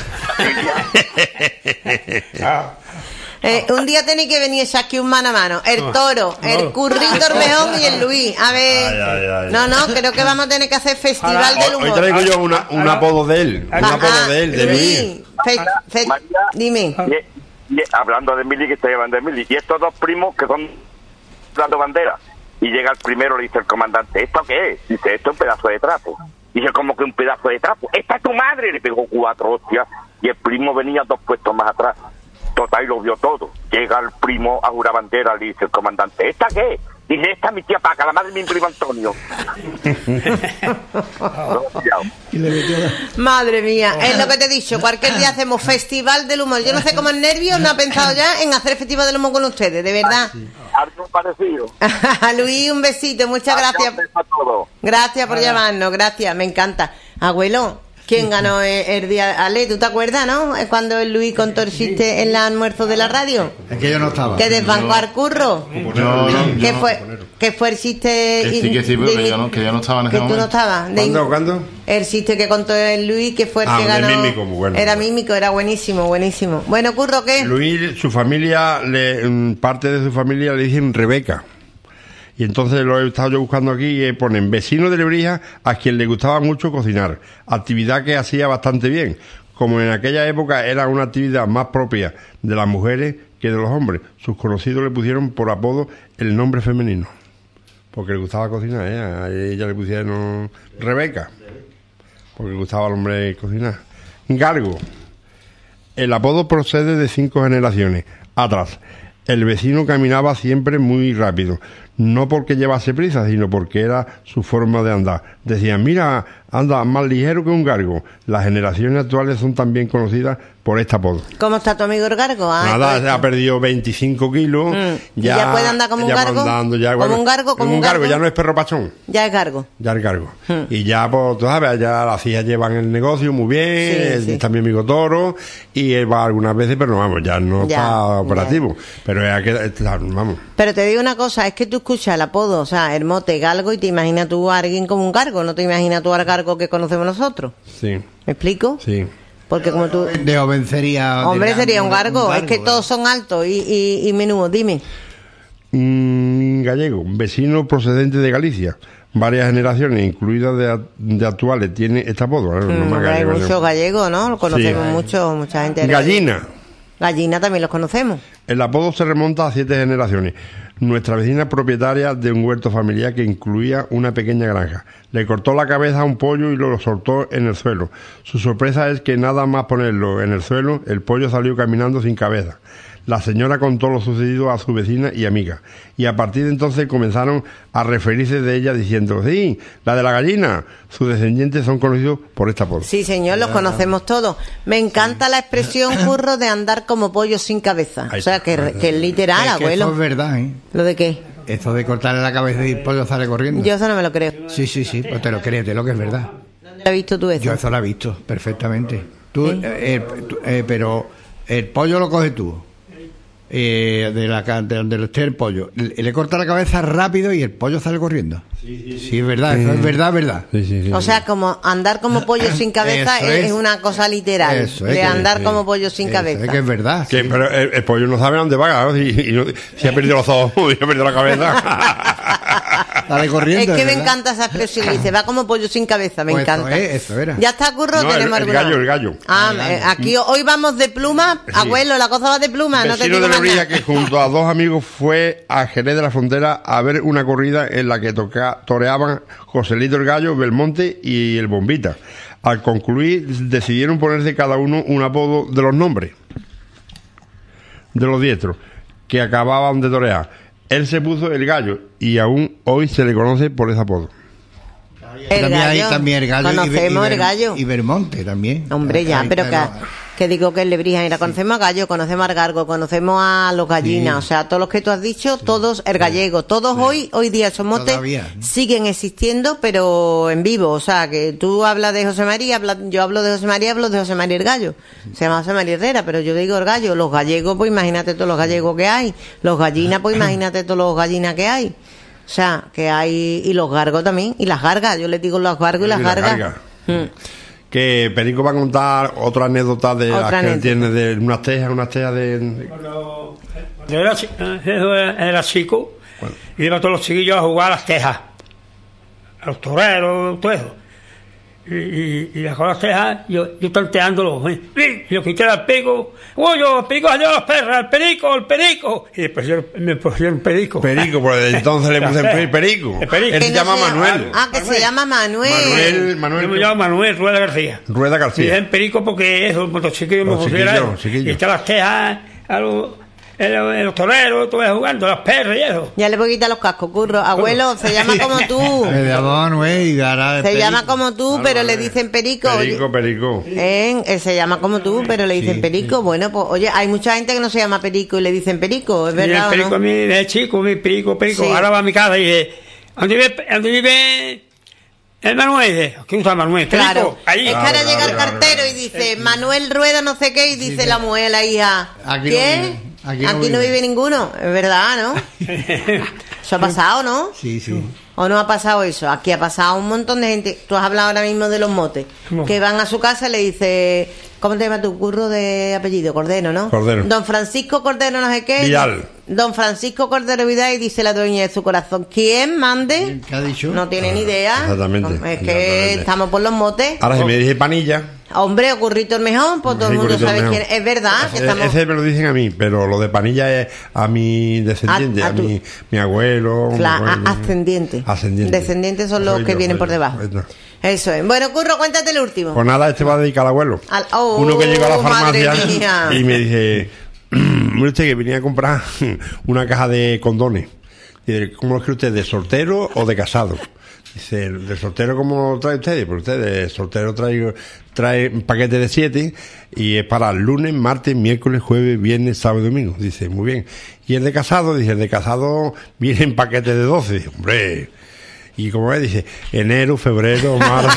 Un día tenéis que venir aquí un mano a mano. El Toro, el Currito Ormejón y el Luis. A ver. No, creo que vamos a tener que hacer festival del humor. Hoy traigo yo un apodo de él. Un apodo de él, de Luis. María, dime. Y hablando de Mili, que está llevando de Mili, y estos dos primos que son dando bandera. Y llega el primero, le dice el comandante, ¿esto qué es? Dice, esto es un pedazo de trapo. Dice, ¿cómo que un pedazo de trapo? ¡Esta es tu madre! Le pegó 4 hostias y el primo venía 2 puestos más atrás. Total, y lo vio todo. Llega el primo a jurar bandera, le dice el comandante, ¿esta qué es? Dice, esta es mi tía Paca, la madre de mi primo Antonio. Madre mía, es lo que te he dicho. Cualquier día hacemos festival del humor. Yo no sé cómo el nervio no ha pensado ya en hacer festival del humor con ustedes, de verdad. Algo parecido. Luis, un besito, muchas gracias. Gracias por llamarnos, gracias, me encanta. Abuelo, ¿quién ganó el día? Ale, ¿tú te acuerdas, no? Cuando el Luis contó el chiste en el almuerzo de la radio. Es que yo no estaba. Que desbancó al curro. ¿Qué fue el chiste? Que sí, pero que yo no estaba en ese momento. Que tú no estabas. ¿Cuándo? El chiste que contó el Luis, que fue el que ganó. Mímico, bueno. Era mímico, era buenísimo, buenísimo. Bueno, Curro, ¿qué? Luis, su familia, parte de su familia le dicen Rebeca. Y entonces lo he estado yo buscando aquí y ponen vecino de Lebrija a quien le gustaba mucho cocinar, actividad que hacía bastante bien, como en aquella época era una actividad más propia de las mujeres que de los hombres. Sus conocidos le pusieron por apodo el nombre femenino, porque le gustaba cocinar, a ella le pusieron Rebeca, porque le gustaba al hombre cocinar. Gargo, el apodo procede de 5 generaciones atrás. El vecino caminaba siempre muy rápido, no porque llevase prisa, sino porque era su forma de andar. Decían, mira, anda más ligero que un gargo. Las generaciones actuales son también conocidas por este apodo. ¿Cómo está tu amigo el gargo? Nada, se ha perdido 25 kilos. ¿Ya puede andar como un gargo? ¿Como un gargo? Como un gargo, ya no es perro pachón. Ya es gargo. Ya es gargo. Y ya, pues, tú sabes, ya las hijas llevan el negocio muy bien, sí. Está mi amigo Toro, y él va algunas veces, pero no, vamos, ya no está operativo. Pero es que, vamos. Pero te digo una cosa, es que tú escuchas el apodo, o sea, el mote galgo, y te imaginas tú a alguien como un gargo, no te imaginas tú al gargo que conocemos nosotros. Sí. ¿Me explico? Sí. Porque como tú... Hombre, sería un gargo. Es que todos son altos y menudos. Dime. Gallego, vecino procedente de Galicia. Varias generaciones, incluidas de actuales, tiene este apodo. Hay muchos gallegos, ¿no? Lo conocemos mucho, mucha gente. Gallina. Gallina también los conocemos. El apodo se remonta a 7 generaciones. Nuestra vecina propietaria de un huerto familiar que incluía una pequeña granja. Le cortó la cabeza a un pollo y lo soltó en el suelo. Su sorpresa es que nada más ponerlo en el suelo, el pollo salió caminando sin cabeza. La señora contó lo sucedido a su vecina y amiga. Y a partir de entonces comenzaron a referirse de ella diciendo, sí, la de la gallina. Sus descendientes son conocidos por esta apodo. Sí, señor, los conocemos todos. Me encanta la expresión, Curro, de andar como pollo sin cabeza. O sea, que es literal, abuelo. Eso es verdad, ¿eh? ¿Lo de qué? Eso de cortarle la cabeza y el pollo sale corriendo. Yo eso no me lo creo. Sí, pues te lo crees, lo que es verdad. ¿Dónde has visto tú eso? Yo eso lo he visto, perfectamente. Pero el pollo lo coges tú. De donde esté el pollo, le corta la cabeza rápido y el pollo sale corriendo. Sí, es verdad, eso es verdad. Sí. O sea, como andar como pollo sin cabeza es una cosa literal. Eso, de andar como pollo sin cabeza. Es que es verdad. Pero el pollo no sabe dónde va, ¿no? Si ha perdido los ojos y ha perdido la cabeza. Sale corriendo. Es que me encanta esa expresión. Dice, va como pollo sin cabeza, me encanta. Eso era. Ya está, Curro, tenemos el gallo. Aquí hoy vamos de pluma, abuelo, la cosa va de pluma. No te digo nada. Que junto a 2 amigos fue a Jerez de la Frontera a ver una corrida en la que toreaban Joselito el Gallo, Belmonte y el Bombita. Al concluir decidieron ponerse cada uno un apodo de los nombres de los diestros que acababan de torear. Él se puso el Gallo y aún hoy se le conoce por ese apodo. También el gallo. Conocemos el gallo. Y Belmonte también. Hombre, ya, pero Que digo que es Lebrija. Mira, conocemos a gallo, conocemos al gargo, conocemos a los gallinas, o sea, todos los que tú has dicho, todos, el gallego, todos hoy día esos motes siguen existiendo, pero en vivo, o sea, que tú hablas de José María, yo hablo de José María, hablo de José María el gallo, se llama José María Herrera, pero yo digo el gallo, los gallegos, pues imagínate todos los gallegos que hay, los gallinas, pues imagínate todos los gallinas que hay, o sea, que hay, y los gargos también, y las gargas, yo les digo los gargos y las gargas. Que Perico va a contar otra anécdota de las que tiene de unas tejas de... Cuando yo era chico, iba todos los chiquillos a jugar a las tejas, a los toreros, todo eso. Y con las tejas, yo tanteándolo, yo quité el perico, el perico salió a las perras, el perico, y después me pusieron perico. Perico, pues entonces le puse el perico. Él se llama Manuel. Que se llama Manuel. Yo me llamo Manuel Rueda García. Y es en perico porque eso, los chiquillos me pusieron. Y están las tejas, los toreros, todo jugando, las perras y eso. Ya le voy a quitar los cascos, Curro. Abuelo, se llama como tú. Se llama como tú, pero le dicen perico. Perico. Se llama como tú, pero le dicen perico. Bueno, pues oye, hay mucha gente que no se llama perico y le dicen perico, ¿es verdad? El perico, ¿no? a mí, de chico, mi perico. Sí. Ahora va a mi casa y dice, ¿dónde vive el Manuel? ¿Quién usa Manuel? Claro. Ahí. Es que ahora llega el cartero y dice, Manuel Rueda no sé qué, y dice la mujer, la hija, ¿quién? Aquí no vive ninguno, es verdad, ¿no? Eso ha pasado, ¿no? Sí. ¿O no ha pasado eso? Aquí ha pasado un montón de gente. Tú has hablado ahora mismo de los motes. Que van a su casa y le dice, ¿cómo te llamas tu Curro de apellido? Cordero, ¿no? Cordero. Don Francisco Cordero no sé qué. Vidal. Don Francisco Cordero Vidal, y dice la dueña de su corazón, ¿quién mande? ¿Qué ha dicho? No tiene ni idea. Exactamente. Es que estamos por los motes. Ahora si me dice Panilla... Hombre, o Currito el Mejón, pues todo el mundo sabe quién es. Es verdad. Que estamos... Ese me lo dicen a mí, pero lo de Panilla es a mi descendiente, a mi abuelo. Ascendiente. Descendientes son los que vienen por debajo. Eso es. Bueno, Curro, cuéntate el último. Pues nada, este va dedicado al abuelo. Uno que llegó a la farmacia y me dice, mire usted que venía a comprar una caja de condones. Dice, ¿cómo lo quiere usted? ¿De soltero o de casado? Dice, ¿de soltero cómo lo trae usted? Pues usted de soltero trae un paquete de 7 y es para lunes, martes, miércoles, jueves, viernes, sábado y domingo. Dice, muy bien. Y el de casado, dice, el de casado viene en paquete de 12. Dice, hombre. Y como es, dice, enero, febrero, marzo.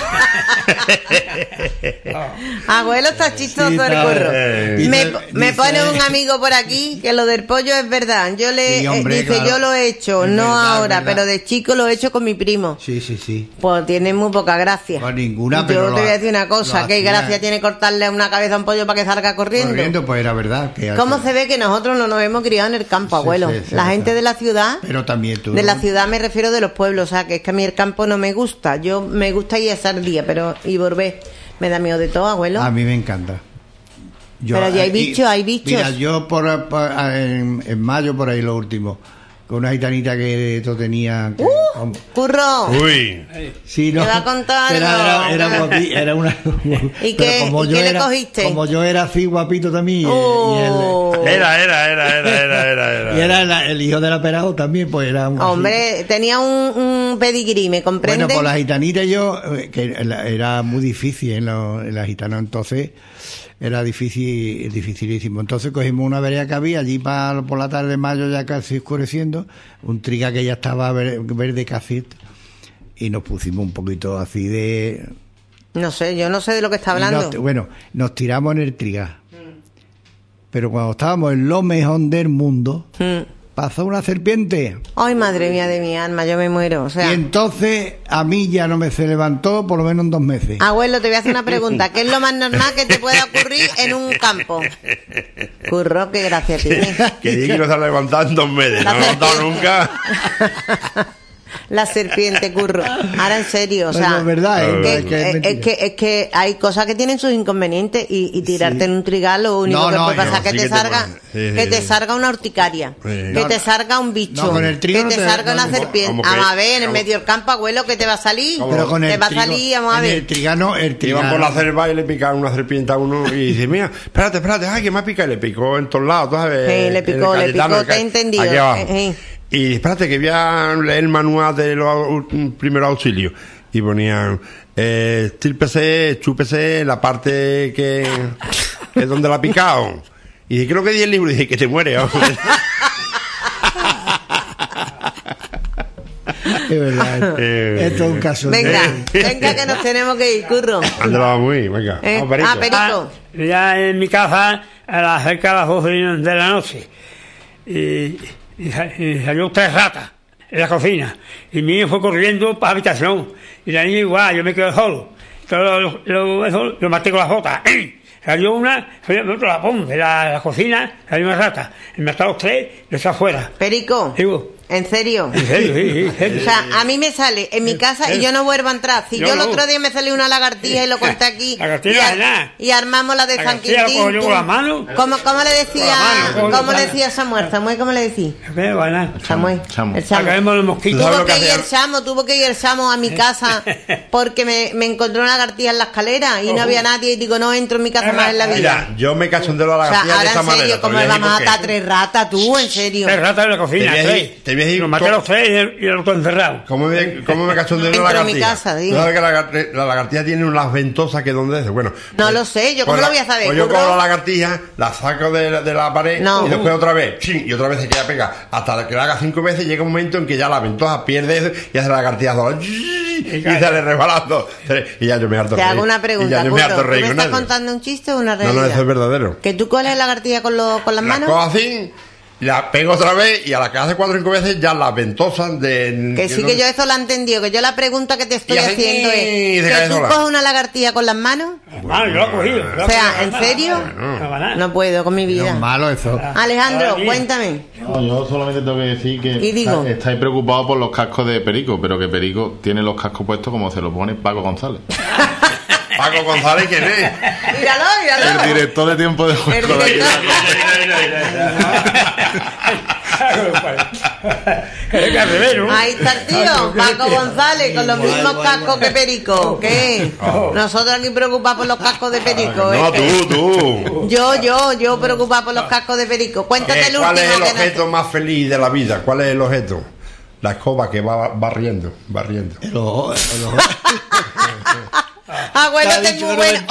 Abuelo, está chistoso el Curro. Me pone un amigo por aquí que lo del pollo es verdad. Yo le dice, claro, yo lo he hecho, no verdad, ahora, verdad, pero de chico lo he hecho con mi primo. Sí. Pues tiene muy poca gracia. Pues ninguna, yo pero te voy a decir una cosa, ¿qué gracia tiene cortarle una cabeza a un pollo para que salga corriendo? Pues era verdad. ¿Cómo se ve que nosotros no nos hemos criado en el campo, abuelo? La gente de la ciudad, pero también tú, de la ciudad me refiero de los pueblos, o sea, que es que a mí el campo no me gusta. Yo me gusta ir a ese día, pero y volver. Me da miedo de todo, abuelo. A mí me encanta. Pero ya hay bichos, hay bichos. Mira, yo en mayo, por ahí lo último, con una gitanita que esto tenía... ¡Curro! ¡Uy! Sí, no, te va a contar era una... ¿Y qué le cogiste? Como yo era así guapito también. Era. Y era el hijo del aperado también, pues era... Hombre, así. Tenía un pedigrí, ¿me comprendes? Bueno, por la gitanita yo, que era muy difícil en la gitana, entonces... Era dificilísimo. Entonces cogimos una vereda que había allí por la tarde de mayo, ya casi oscureciendo, un triga que ya estaba verde casi, y nos pusimos un poquito así de... No sé, yo no sé de lo que está hablando. Nos tiramos en el triga. Pero cuando estábamos en lo mejor del mundo, pasó una serpiente. Ay, madre mía de mi alma, yo me muero. O sea... Y entonces a mí ya no me se levantó por lo menos en 2 meses. Abuelo, te voy a hacer una pregunta. ¿Qué es lo más normal que te pueda ocurrir en un campo? Curro, qué gracia tiene. Que diga que no se ha levantado en 2 meses. No ha levantado nunca. La serpiente, Curro. Ahora en serio, o sea, es verdad, es que hay cosas que tienen sus inconvenientes y tirarte en un trigal lo único que puede pasar es que te salga una urticaria, que te salga un bicho, que te salga una serpiente. Vamos a ver, en el medio del campo, abuelo, ¿qué te va a salir? Te va a salir, vamos a ver. El trigano. Iban por la selva y le picaban una serpiente a uno y dice, mira, espérate, ay, que me ha picado, y le picó en todos lados, ¿sabes? Sí, le picó, te he entendido. Aquí abajo. Y espérate que voy a leer el manual de los primeros auxilios. Y ponían, estílpese, chúpese la parte que que es donde la ha picado. Y dice, creo que di el libro. Y dice, que te muere. Es verdad. Esto es un caso. Venga, que nos tenemos que ir, Curro. ¿Dónde la vamos a ir? Venga. Perico. Ya en mi casa, cerca de las 12 de la noche, y salió 3 ratas en la cocina. Y mi niño fue corriendo para la habitación. Y la niña igual, yo me quedé solo. Entonces lo maté con las botas. Salió una, salió otro lapón de la cocina, salió una rata. Me mataron 3, lo está afuera. Perico. Digo, ¿En serio? ¿En serio? Sí. O sea, a mí me sale en mi casa y yo no vuelvo a entrar. Si yo el otro día me salió una lagartija y lo conté aquí y armamos la de San Quintín. ¿Cómo le decía Samuel? ¿Cómo le decía? Samuel. El Samo. Tuvo que ir el Samo a mi casa porque me encontró una lagartija en la escalera y no había nadie y digo, no entro en mi casa más en la vida. Mira, yo me cachondeo la lagartija de esa manera. En serio, ¿cómo le vamos a matar 3 ratas tú? En serio. 3 ratas en la cocina, 3. Lo maté a los 3 y el otro encerrado. ¿Cómo me cachondeo la lagartija? En mi casa, digo. ¿Sabes que la lagartija tiene unas ventosas que donde es? Bueno. No lo sé, ¿yo cómo lo voy a saber? Pues yo cojo la lagartija, la saco de la pared y después otra vez, y otra vez se queda pegada. Hasta que la haga 5 veces llega un momento en que ya la ventosa pierde eso y hace la lagartija sola. Y sale resbalando. Y ya yo me harto reír. Te hago una pregunta, ¿tú me estás contando un chiste o una realidad? No, eso es verdadero. ¿Que tú coges la lagartija con las manos? La cojo así, la pego otra vez y a la que hace 4 o 5 veces ya las ventosas de... Que sí, que yo eso lo he entendido, que yo la pregunta que te estoy haciendo es que tú coges una lagartija con las manos. Yo lo he cogido. O sea, ¿en serio? No puedo con mi vida. Es malo eso. Alejandro, cuéntame. No, yo solamente tengo que decir que estáis preocupados por los cascos de Perico, pero que Perico tiene los cascos puestos como se los pone Paco González. Paco González, ¿quién es? Míralo. El director de Tiempo de Juego. Ahí está el tío, Paco González, con los mismos cascos que Perico. ¿Qué? Nosotros aquí preocupados por los cascos de Perico. No, tú. Yo preocupada por los cascos de Perico. Cuéntate el último. ¿Cuál es el objeto más feliz de la vida? ¿Cuál es el objeto? La escoba que va barriendo. Abuelo, tengo muy buen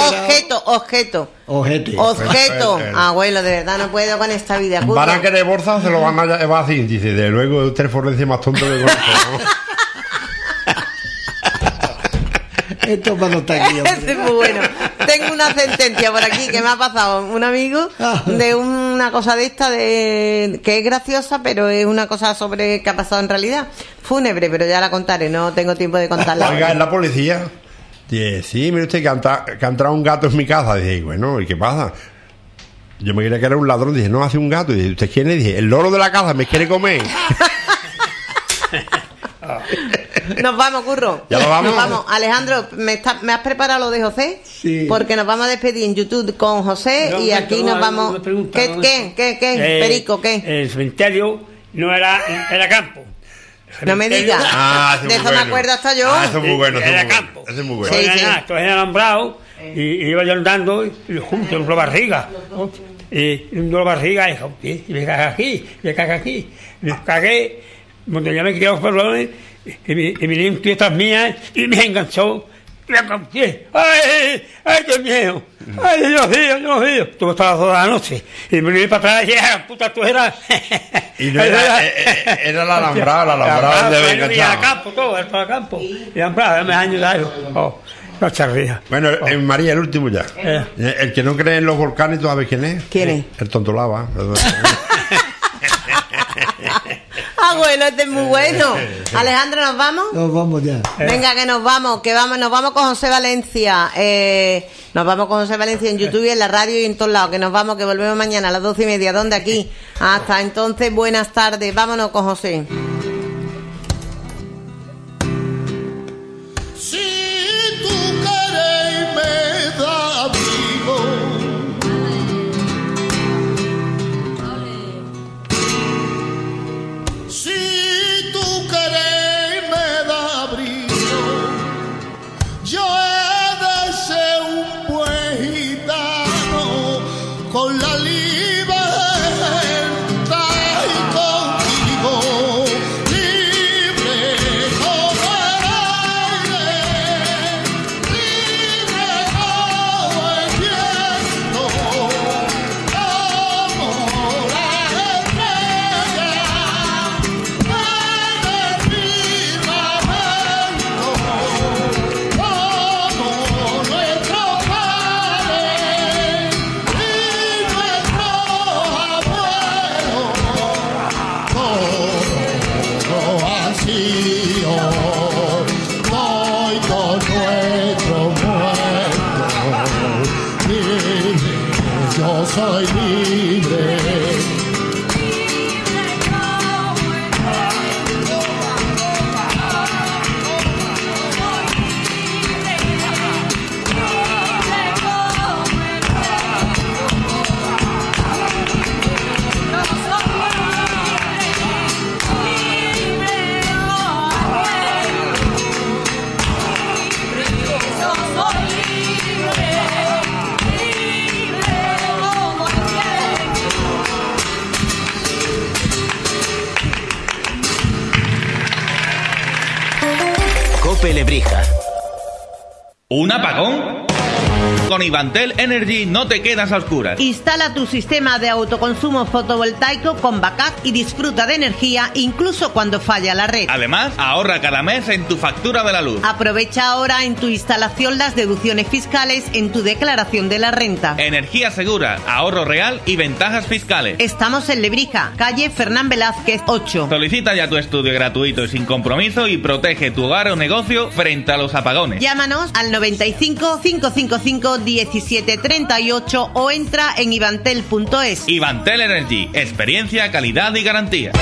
objeto. Abuelo, de verdad no puedo con esta vida. ¿Van a querer bolsa o se lo van a llevar así? Dice, de luego usted forense más tonto que conozco, ¿no? Esto cuando está aquí. Este es muy bueno. Tengo una sentencia por aquí que me ha pasado un amigo de una cosa de esta que es graciosa, pero es una cosa sobre que ha pasado en realidad. Fúnebre, pero ya la contaré, no tengo tiempo de contarla. Oiga, ¿es la policía? Dice, sí, mire usted que ha entrado un gato en mi casa. Dice, bueno, ¿y qué pasa? Yo me creía que era un ladrón. Dice, no, hace un gato. Dice, ¿usted quién es? Dice, el loro de la casa me quiere comer. Nos vamos, Curro. ¿Ya nos vamos? Nos vamos. Alejandro, ¿me has preparado lo de José? Sí. Porque nos vamos a despedir en YouTube con José y aquí nos vamos... ¿Qué? Perico, ¿qué? El cementerio no era campo. No me digas. De eso me acuerdo hasta yo. Eso es muy bueno. Era campo. Eso es muy bueno. Sí. Esto es alambrado y iba yo andando y junto un dolor barriga. Y un dolor barriga y me cagué aquí. Me cagué. Cuando ya me quité los pantalones y me di un tío tras mías y me enganchó. ¡Ay, qué miedo! ¡Ay, Dios mío! Estuve hasta las 2 de la noche. Y me vine para atrás y dije, puta, tú eras... Y no era el alambrado de venganza. Y al campo, todo, el campo. Y alambrado, me han ayudado. No charría. Bueno, María, el último ya. El que no cree en los volcanes, ¿tú sabes quién es? ¿Quién es? El tontolaba. Bueno, este es muy bueno. Alejandro, ¿nos vamos? Nos vamos ya. Venga, que nos vamos con José Valencia. Nos vamos con José Valencia en YouTube y en la radio y en todos lados. Que nos vamos, que volvemos mañana a las 12:30. ¿Dónde? Aquí. Hasta entonces, buenas tardes. Vámonos con José. Si tú quieres me da abrigo, si tú quieres me da abrigo, yo he de ser un buen gitano con la libertad y contigo, libre como el aire, libre como el viento. soy libre. Cope Lebrija. ¿Un apagón? Con Ivantel Energy no te quedas a oscuras. Instala tu sistema de autoconsumo fotovoltaico con backup y disfruta de energía incluso cuando falla la red. Además, ahorra cada mes en tu factura de la luz. Aprovecha ahora en tu instalación las deducciones fiscales en tu declaración de la renta. Energía segura, ahorro real y ventajas fiscales. Estamos en Lebrija, calle Fernán Velázquez 8. Solicita ya tu estudio gratuito y sin compromiso y protege tu hogar o negocio frente a los apagones. Llámanos al 95 555 1738 o entra en ivantel.es. Ivantel Energy, experiencia, calidad y garantía.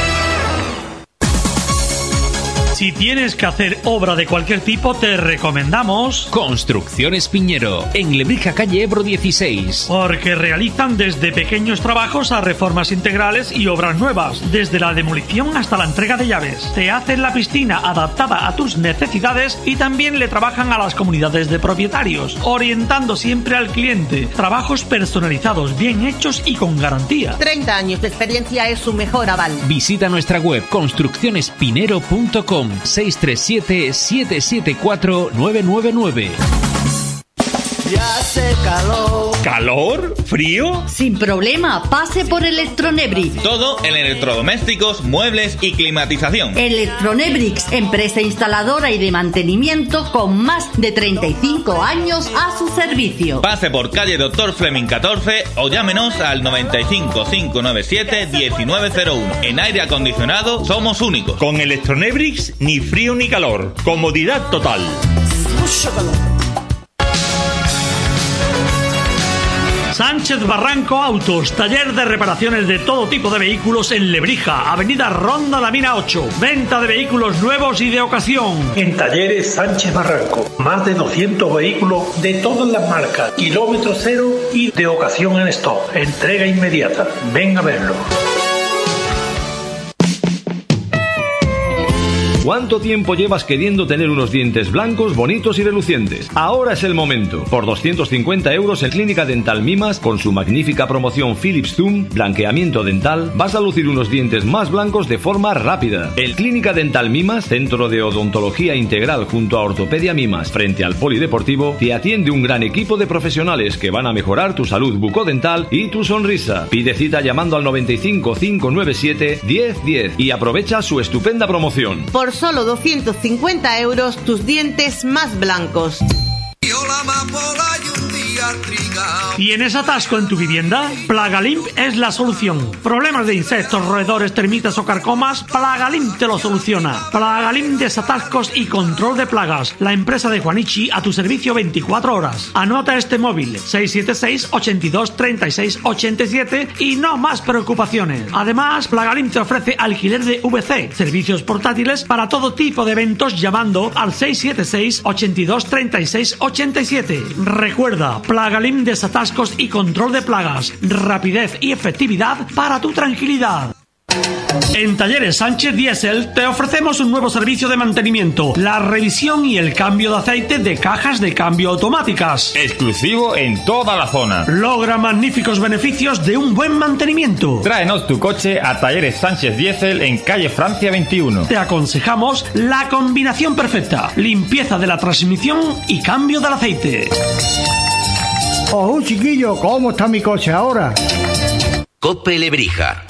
Si tienes que hacer obra de cualquier tipo, te recomendamos Construcciones Piñero, en Lebrija, calle Ebro 16. Porque realizan desde pequeños trabajos a reformas integrales y obras nuevas, desde la demolición hasta la entrega de llaves. Te hacen la piscina adaptada a tus necesidades y también le trabajan a las comunidades de propietarios, orientando siempre al cliente. Trabajos personalizados, bien hechos y con garantía. 30 años de experiencia es su mejor aval. Visita nuestra web construccionespinero.com 637-774-999. Ya hace calor. ¿Calor? ¿Frío? Sin problema, pase por Electronebrix. Todo en electrodomésticos, muebles y climatización. Electronebrix, empresa instaladora y de mantenimiento con más de 35 años a su servicio. Pase por calle Dr. Fleming 14 o llámenos al 95 597 1901. En aire acondicionado somos únicos. Con Electronebrix, ni frío ni calor. Comodidad total. Mucho calor. Sánchez Barranco Autos, taller de reparaciones de todo tipo de vehículos en Lebrija, avenida Ronda La Mina 8. Venta de vehículos nuevos y de ocasión. En Talleres Sánchez Barranco, más de 200 vehículos de todas las marcas, kilómetro cero y de ocasión en stock. Entrega inmediata. Ven a verlo. ¿Cuánto tiempo llevas queriendo tener unos dientes blancos, bonitos y relucientes? Ahora es el momento. Por 250 euros en Clínica Dental Mimas, con su magnífica promoción Philips Zoom, blanqueamiento dental, vas a lucir unos dientes más blancos de forma rápida. En Clínica Dental Mimas, centro de odontología integral junto a Ortopedia Mimas, frente al Polideportivo, te atiende un gran equipo de profesionales que van a mejorar tu salud bucodental y tu sonrisa. Pide cita llamando al 95 597 1010 y aprovecha su estupenda promoción. Por solo 250 euros, tus dientes más blancos. ¿Tienes atasco en tu vivienda? Plagalimp es la solución. Problemas de insectos, roedores, termitas o carcomas, Plagalimp te lo soluciona. Plagalimp, desatascos y control de plagas. La empresa de Juanichi a tu servicio 24 horas. Anota este móvil: 676 82 36 87 y no más preocupaciones. Además, Plagalimp te ofrece alquiler de VC, servicios portátiles para todo tipo de eventos llamando al 676 82 36 87. Recuerda, Plagalimp, desatascos y control de plagas, rapidez y efectividad para tu tranquilidad. En Talleres Sánchez Diesel te ofrecemos un nuevo servicio de mantenimiento, la revisión y el cambio de aceite de cajas de cambio automáticas. Exclusivo en toda la zona. Logra magníficos beneficios de un buen mantenimiento. Tráenos tu coche a Talleres Sánchez Diesel en calle Francia 21. Te aconsejamos la combinación perfecta: limpieza de la transmisión y cambio del aceite. Ojo, chiquillo, ¿cómo está mi coche ahora? Cope Lebrija.